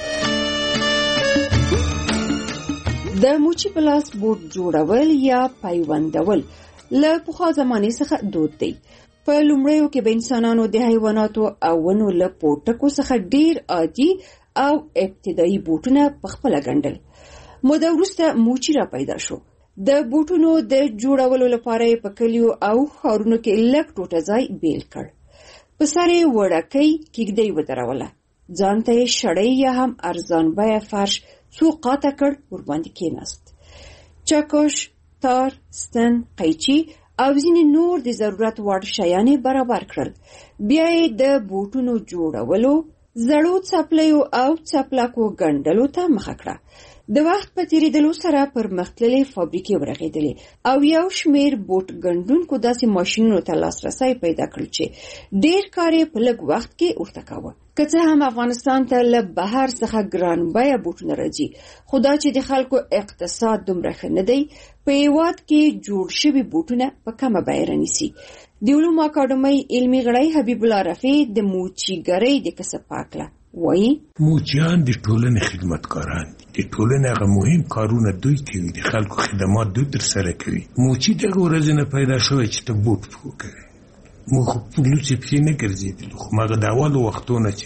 د موچي په لاس بوټ جوړول یا پیوندول له پخوا زمانې څخه دود دی. په لومړیو کې به انسانانو د حیواناتو او ونو له پوټکو څخه ډیر عادي او ابتدایي بوټونه په خپله ګنډل. موده وروسته موچي را پیدا شو. د بوټونو د جوړولو لپاره په کلیو او ښارونو کې لږ ټوټه ځای بیل کړ. په سر یې وړکۍ کیږدۍ ودروله، ځان ته یې شړۍ یا هم ارزان بیه فرش څو قاطه کړ، ورباندې کېناست. چکش، تار، ستن، قیچي او ځینې نور د ضرورت وړ شیان برابر کړل. بیا یې د بوټونو جوړولو، زړو څپلیو او څپلکو ګنډلو ته مخه کړه. د وخت په تیریدلو سره پرمختللې فابریکې ورغېدلې او یو شمېر بوټ ګنډونکو داسې ماشینونو ته لاسرسی پیدا کړ چې ډېر کار یې په لږ وخت کې ورته کاوه. که څه هم افغانستان ته له بهر څخه ګران بیه بوټونه راځي، خو دا چې د خلکو اقتصاد دومره ښه نه دی، په هېواد کې جوړ شوي بوټونه په کمه بیه رانیسي. د علومو اکاډمۍ علمي غړی حبیب الله رفیع د موچیګرۍ د کسب په اړه وایي: موچیان د ټولنې خدمتګاران دي. د ټولنې هغه مهم کارونه دوی کوي، د خلکو خدمات دوی ترسره کوي. موچي دغه ورځ نه پیدا شوی چې ته بوټ وکړې. موږ په لوڅې پښې نه ګرځېدلو، خو هغه د اولو وختونه چې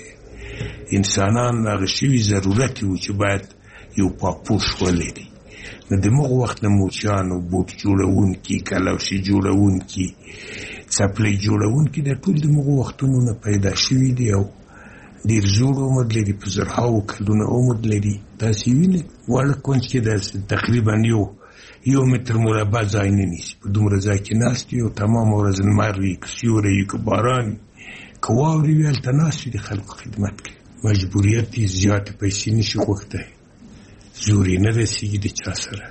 انسانان هغه شوي ضرورت وو چې باید یو پاپوش ولري. نو د موږ وخت نه موچیانو بوټ جوړونکي، کلاوشي جوړونکي، څپلۍ جوړونکي د ټول د موږ وختونو نه پیدا شوي دي او ډېر زوړ عمر لري، په زرهاوو کلونه عمر لري. داسې وینې واړه کونج کې داسې تقریبا یو متر مربع ځای نه نیسي. په دومره ځای کې ناست وي او تمام ورځ لمر وي، که سیوری وي، که باران وي، که واورې وي، هلته ناست وي، د خلکو خدمت کوي. مجبوریت یې زیاتې پیسې نشي غوښتی، زور یې نه رسېږي د چا سره.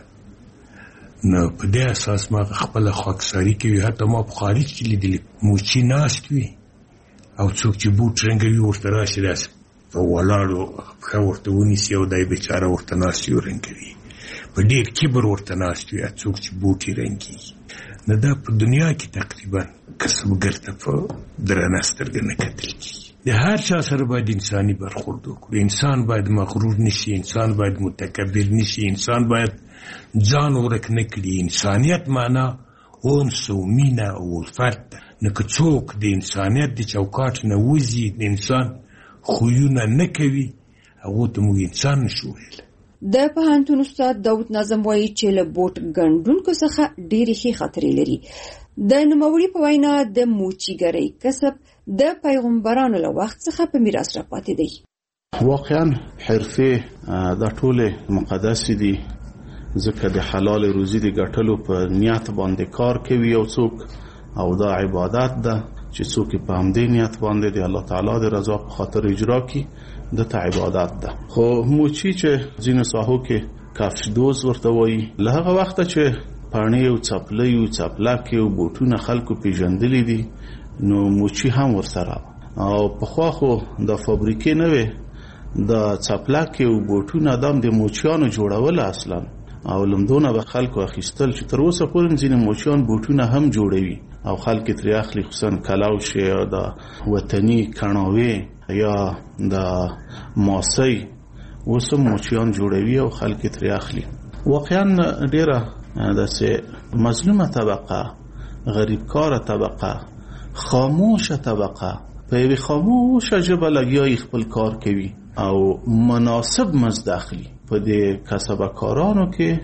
نو په دې اساس ما خپله خاکساري کوي. حتی ما په خارج کې لیدلي موچي ناست وي او څوک چې بوټ رنګوي ورته راشي داسې په ولاړو پښه ورته ونیسي او دی بیچاره ورته ناست وي رنګوي، په ډېر کبر ورته ناست وي څوک چې بوټ یې رنګېږي. نو دا په دنیا کې تقریبا کسبګر ته په درنه سترګه نه کتل کېږي. د هر چا سره باید انساني برخورد وکړو. انسان باید مغرور نشي، انسان باید متکبر نشي، انسان باید ځان ورک نه کړي. انسانیت معنا انس و مینه او الفت ده. نو که څوک د انسانیت د چوکاټ نه وځي، د انسان خویونه نه کوي، هغو ته موږ انسان نشو ویلی. د پوهنتون استاد داود ناظم وایي چې له بوټ ګنډونکو څخه ډېرې ښې خاطرې لري. د نوموړي په وینا د موچیګرۍ کسب د پیغمبرانو له وخت څخه په میراث راپاتې دی. واقعا حرفې دا ټولې مقدسې دي، ځکه د حلال روزي د ګټلو په نیت باندې کار کوي یو څوک، او دا عبادت ده چې څوک په همدې نیت باندې د الله تعالی د رضا په خاطر اجرا کړي. د ته عبادت ده. خو موچی چې ځینو ساحو کې کافشدوز ورته وایي، له هغه وخته چې پاڼې او څپلۍ او څپلکې او بوټونه خلکو پیژندلي دي نو موچی هم ورسره. او پخوا خو د فابریکې نه وې، د څپلکې او بوټونه دام د موچیانو جوړول اصلا، او لمدونه به خلکو اخیستل چې تر اوسه پورې ځینې موچیان بوټونه هم جوړوي او خلک ترې اخلي، خصوصا کلاوش یا د وطني کڼاوې یا د ماسۍ اوس هم موچیان جوړوي او خلک ترې اخلي. واقعا ډیره داسې مظلومه طبقه، غریبکاره طبقه، خاموشه طبقه په یوې خاموشه ژبه لګیایي خپل کار کوي او مناسب مزد اخلي. په دې کسبه کارانو کې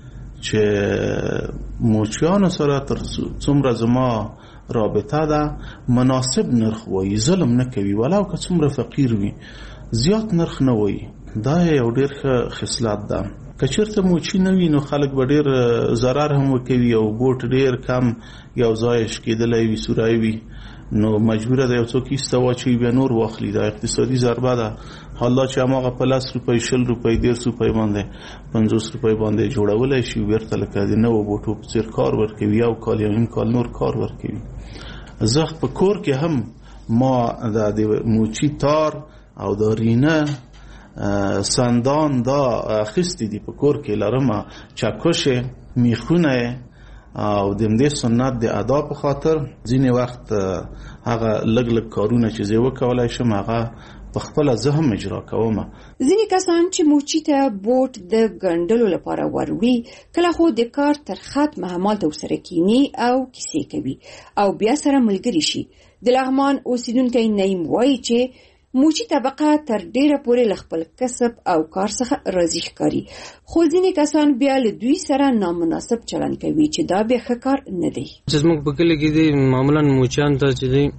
چې موچیانو سره تر څومره زما رابطه ده مناسب نرخ وایي، ظلم نه کوي، ولو که څومره فقیر وي زیات نرخ نه وایي. دا یو ډېر ښه خصلت ده. که چېرته موچي نه وي نو خلک به ډېر ضرر هم وکوي او بوټ ډېر کم یو ځای شکېدلی وي، سوری وي، نو مجبوره ده یو څوک ایسته واچوي بیا نور واخلي. دا اقتصادي ضربه ده. حالا چې هماغه په 10 روپۍ 20 روپۍ 150 روپۍ باندې 50 روپۍ باندې جوړولی شي بیرته لکه د نوو بوټو په څېر کار ورکوي، یو کال یو نیم کال نور کار ورکوي. زه په کور کې هم ما د موچي تار او د رینه سندان دا اخیستی دی په کور کې لرم، چکش میخونه او د دې سنت د ادا په خاطر ځینې وخت هغه لږ لږ کارونه چې زه وکولای شم هغه په خپل ذهن اجرا کوم. ځینې کسان چې موچي ته بوټ د ګنډلو لپاره وروړي کله خو د کار تر ختمه همالته ورسره کینی او کیسې کوي او بیا سره ملګري شي. د لغمان اوسیدونکی نعیم وایي چې موچی طبقه تر ډیره پورې له خپل کسب او کار څخه راضي ښکاري، خو ځینې کسان بیا له دوی سره نامناسب چلند کوي چې دا بیا ښه کار نه دی. چې زموږ په کلي کې دی معمولا موچیان ته چې دی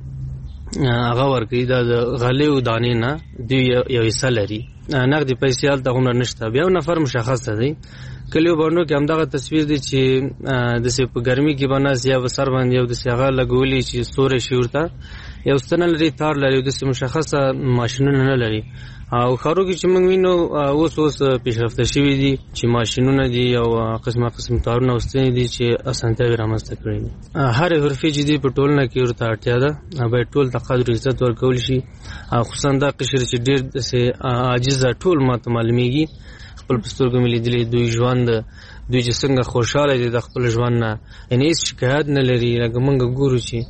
هغه ورکوي دا د غلې او دانې نه دوی یو حصه لري، نقدې پیسې هلته هغومره نشته. بیا یو نفر مشخص دی. کلیو باندې کې همدغه تصویر دی چې داسې په ګرمي کې به ناست یا به سر باندې یو داسې هغه لګولي چې ستوری شي ورته، یو ستنه لري، تار لري، داسې مشخصه ماشینونه نه لري. او ښارو کې چې موږ وینو اوس پیشرفته شوي دي چې ماشینونه دي او قسم تارونه او ستنې دي چې اسانتیاوې رامنځته کړي دي. هرې حرفې چې دي په ټولنه کې ورته اړتیا ده، باید ټول ته قدر عزت ورکول شي. خصوصا دا قشر چې ډېر داسې عاجز ده ټول ماته معلومیږي. خپل په سترګو مې لیدلي دوی ژوند، دوی چې څنګه خوشحاله دي د خپل ژوند نه، یعنې هېڅ شکایت نه لري. لکه موږ ګورو چې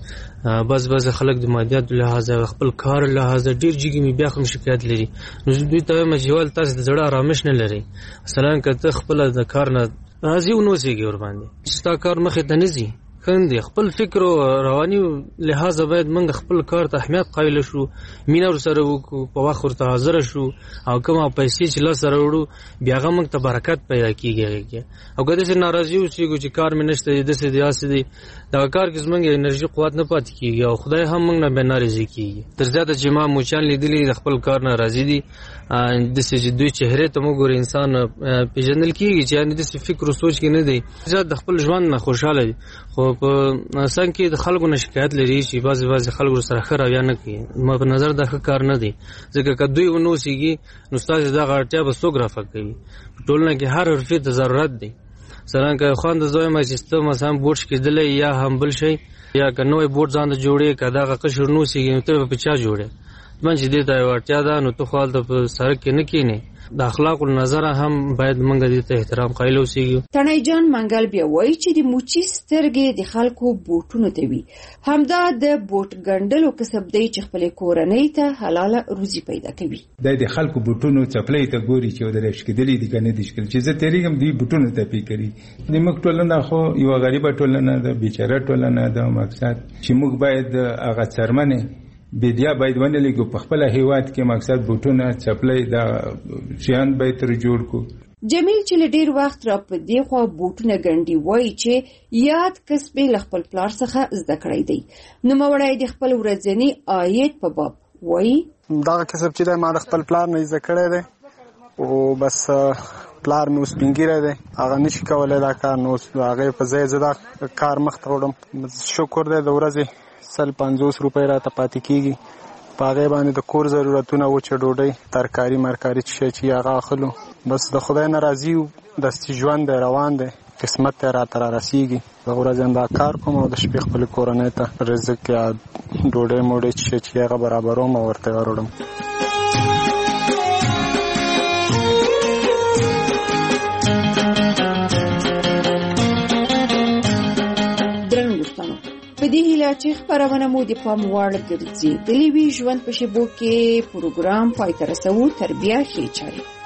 بس خلک د مادیاتو لحاظه خپل کار لحاظه ډېر جګې مې بیا هم شکایت لري. نو دوی ته وایم چې ول تاسو د زړه ارامش نه لرئ. مثلا که ته خپله د کار نه راضي ونوسېږي ورباندې چې ستا کار مخې ته نه ځي، خندې خپل فکر او رواني لحاظه باید موږ خپل کار ته اهمیت قایل شو، مینه ورسره وکړو، په وخت ورته حاضر شو، او کومه پیسې چې لاس سره وړو بیا هغه موږ ته برکت پیدا کېږي. او که داسې ناراضي اوسېږو چې کار مې نشته دی، داسې دی هسې دی، دغه کار کې زموږ انرژي قوت نه پاتې کېږي او خدای هم موږ نه بیا ناراضي کېږي. تر زیاته چې ما موچیان لیدلي د خپل کار نه راضي دي، داسې چې دوی چهرې ته مو ګوري انسان پېژندل کېږي چې یعنې داسې فکر او سوچ کې نه دی، زیات د خپل ژوند نه خوشحاله دي. خو په څنګ کې د خلکو نه شکایت لري چې بعضې خلکو سره ښه رویه نه کوي. ما په نظر دا ښه کار نه دی، ځکه که دوی ونه اوسېږي نو ستاسې دغه اړتیا به څوک رفع کوي. په ټولنه کې هر حرفې ته ضرورت دی. مثلا که خوند زه وایم چې ته مثلا بوټ شکېدلی یا هم بل شی، یا که نوی بوټ ځان ته جوړې، که دغه قشر نه اوسېږي نو ته به په چا جوړې؟ من چې دې ته یو اړتیا ده نو ته خو هلته په سړک کې نه کښېنې. د اخلاقو له نظره هم باید موږ دې ته احترام قایل اوسېږو. تڼۍ جان منګل بیا وایي چې د موچي سترګې د خلکو بوټونو ته وي. همدا د بوټ ګنډلو کسب دی چې خپلې کورنۍ ته حلاله روزي پیدا کوي. دا د خلکو بوټونو څپلۍ ته ګوري چې ودرې شکېدلي دي که نه دي شکېدلي، چې زه تېرېږم دوی بوټونو ته پې کوي. زموږ ټولنه خو یوه غریبه ټولنه ده، بیچاره ټولنه ده. مقصد چې موږ باید هغه څرمنې بیدیا باید ونه لګو په خپل هیواد کې، مقصد بوټونه څپلۍ دا شیان باید تر جوړ کو. جمیل چې له ډیر وخت را په دی خو بوټونه ګنډي وایي چې یاد کسب له خپل پلار څخه زده کړی دی. نو مړای د خپل ورځنی عاید په باب وایي دا کسب چې ما د خپل پلار نه زده کړی دی او بس پلار مې اوس پنګیره دی، هغه نشي کولای دا کار، نو هغه په ځای زه دا کار مخ ته وړم. شکر دی د ورځې 150 روپۍ راته پاتې کېږي، په هغې باندې د کور ضرورتونه وچه ډوډۍ ترکاري مرکاري چې هغه اخلو. بس د خدای نه راضي یو، دستي ژوند دی روان دی، قسمت ته راته رارسیږي. د ورځې هم دا کار کوم او د شپې خپلې کورنۍ ته رزق یا ډوډۍ موډۍ چې هغه برابروم او ورته وروړم. په دې هیله چې خبرونه مو د پام وړ ګرځي د لیوي ژوند په شیبو کې پروګرام پای ته رسوو. تربیه ښې چارې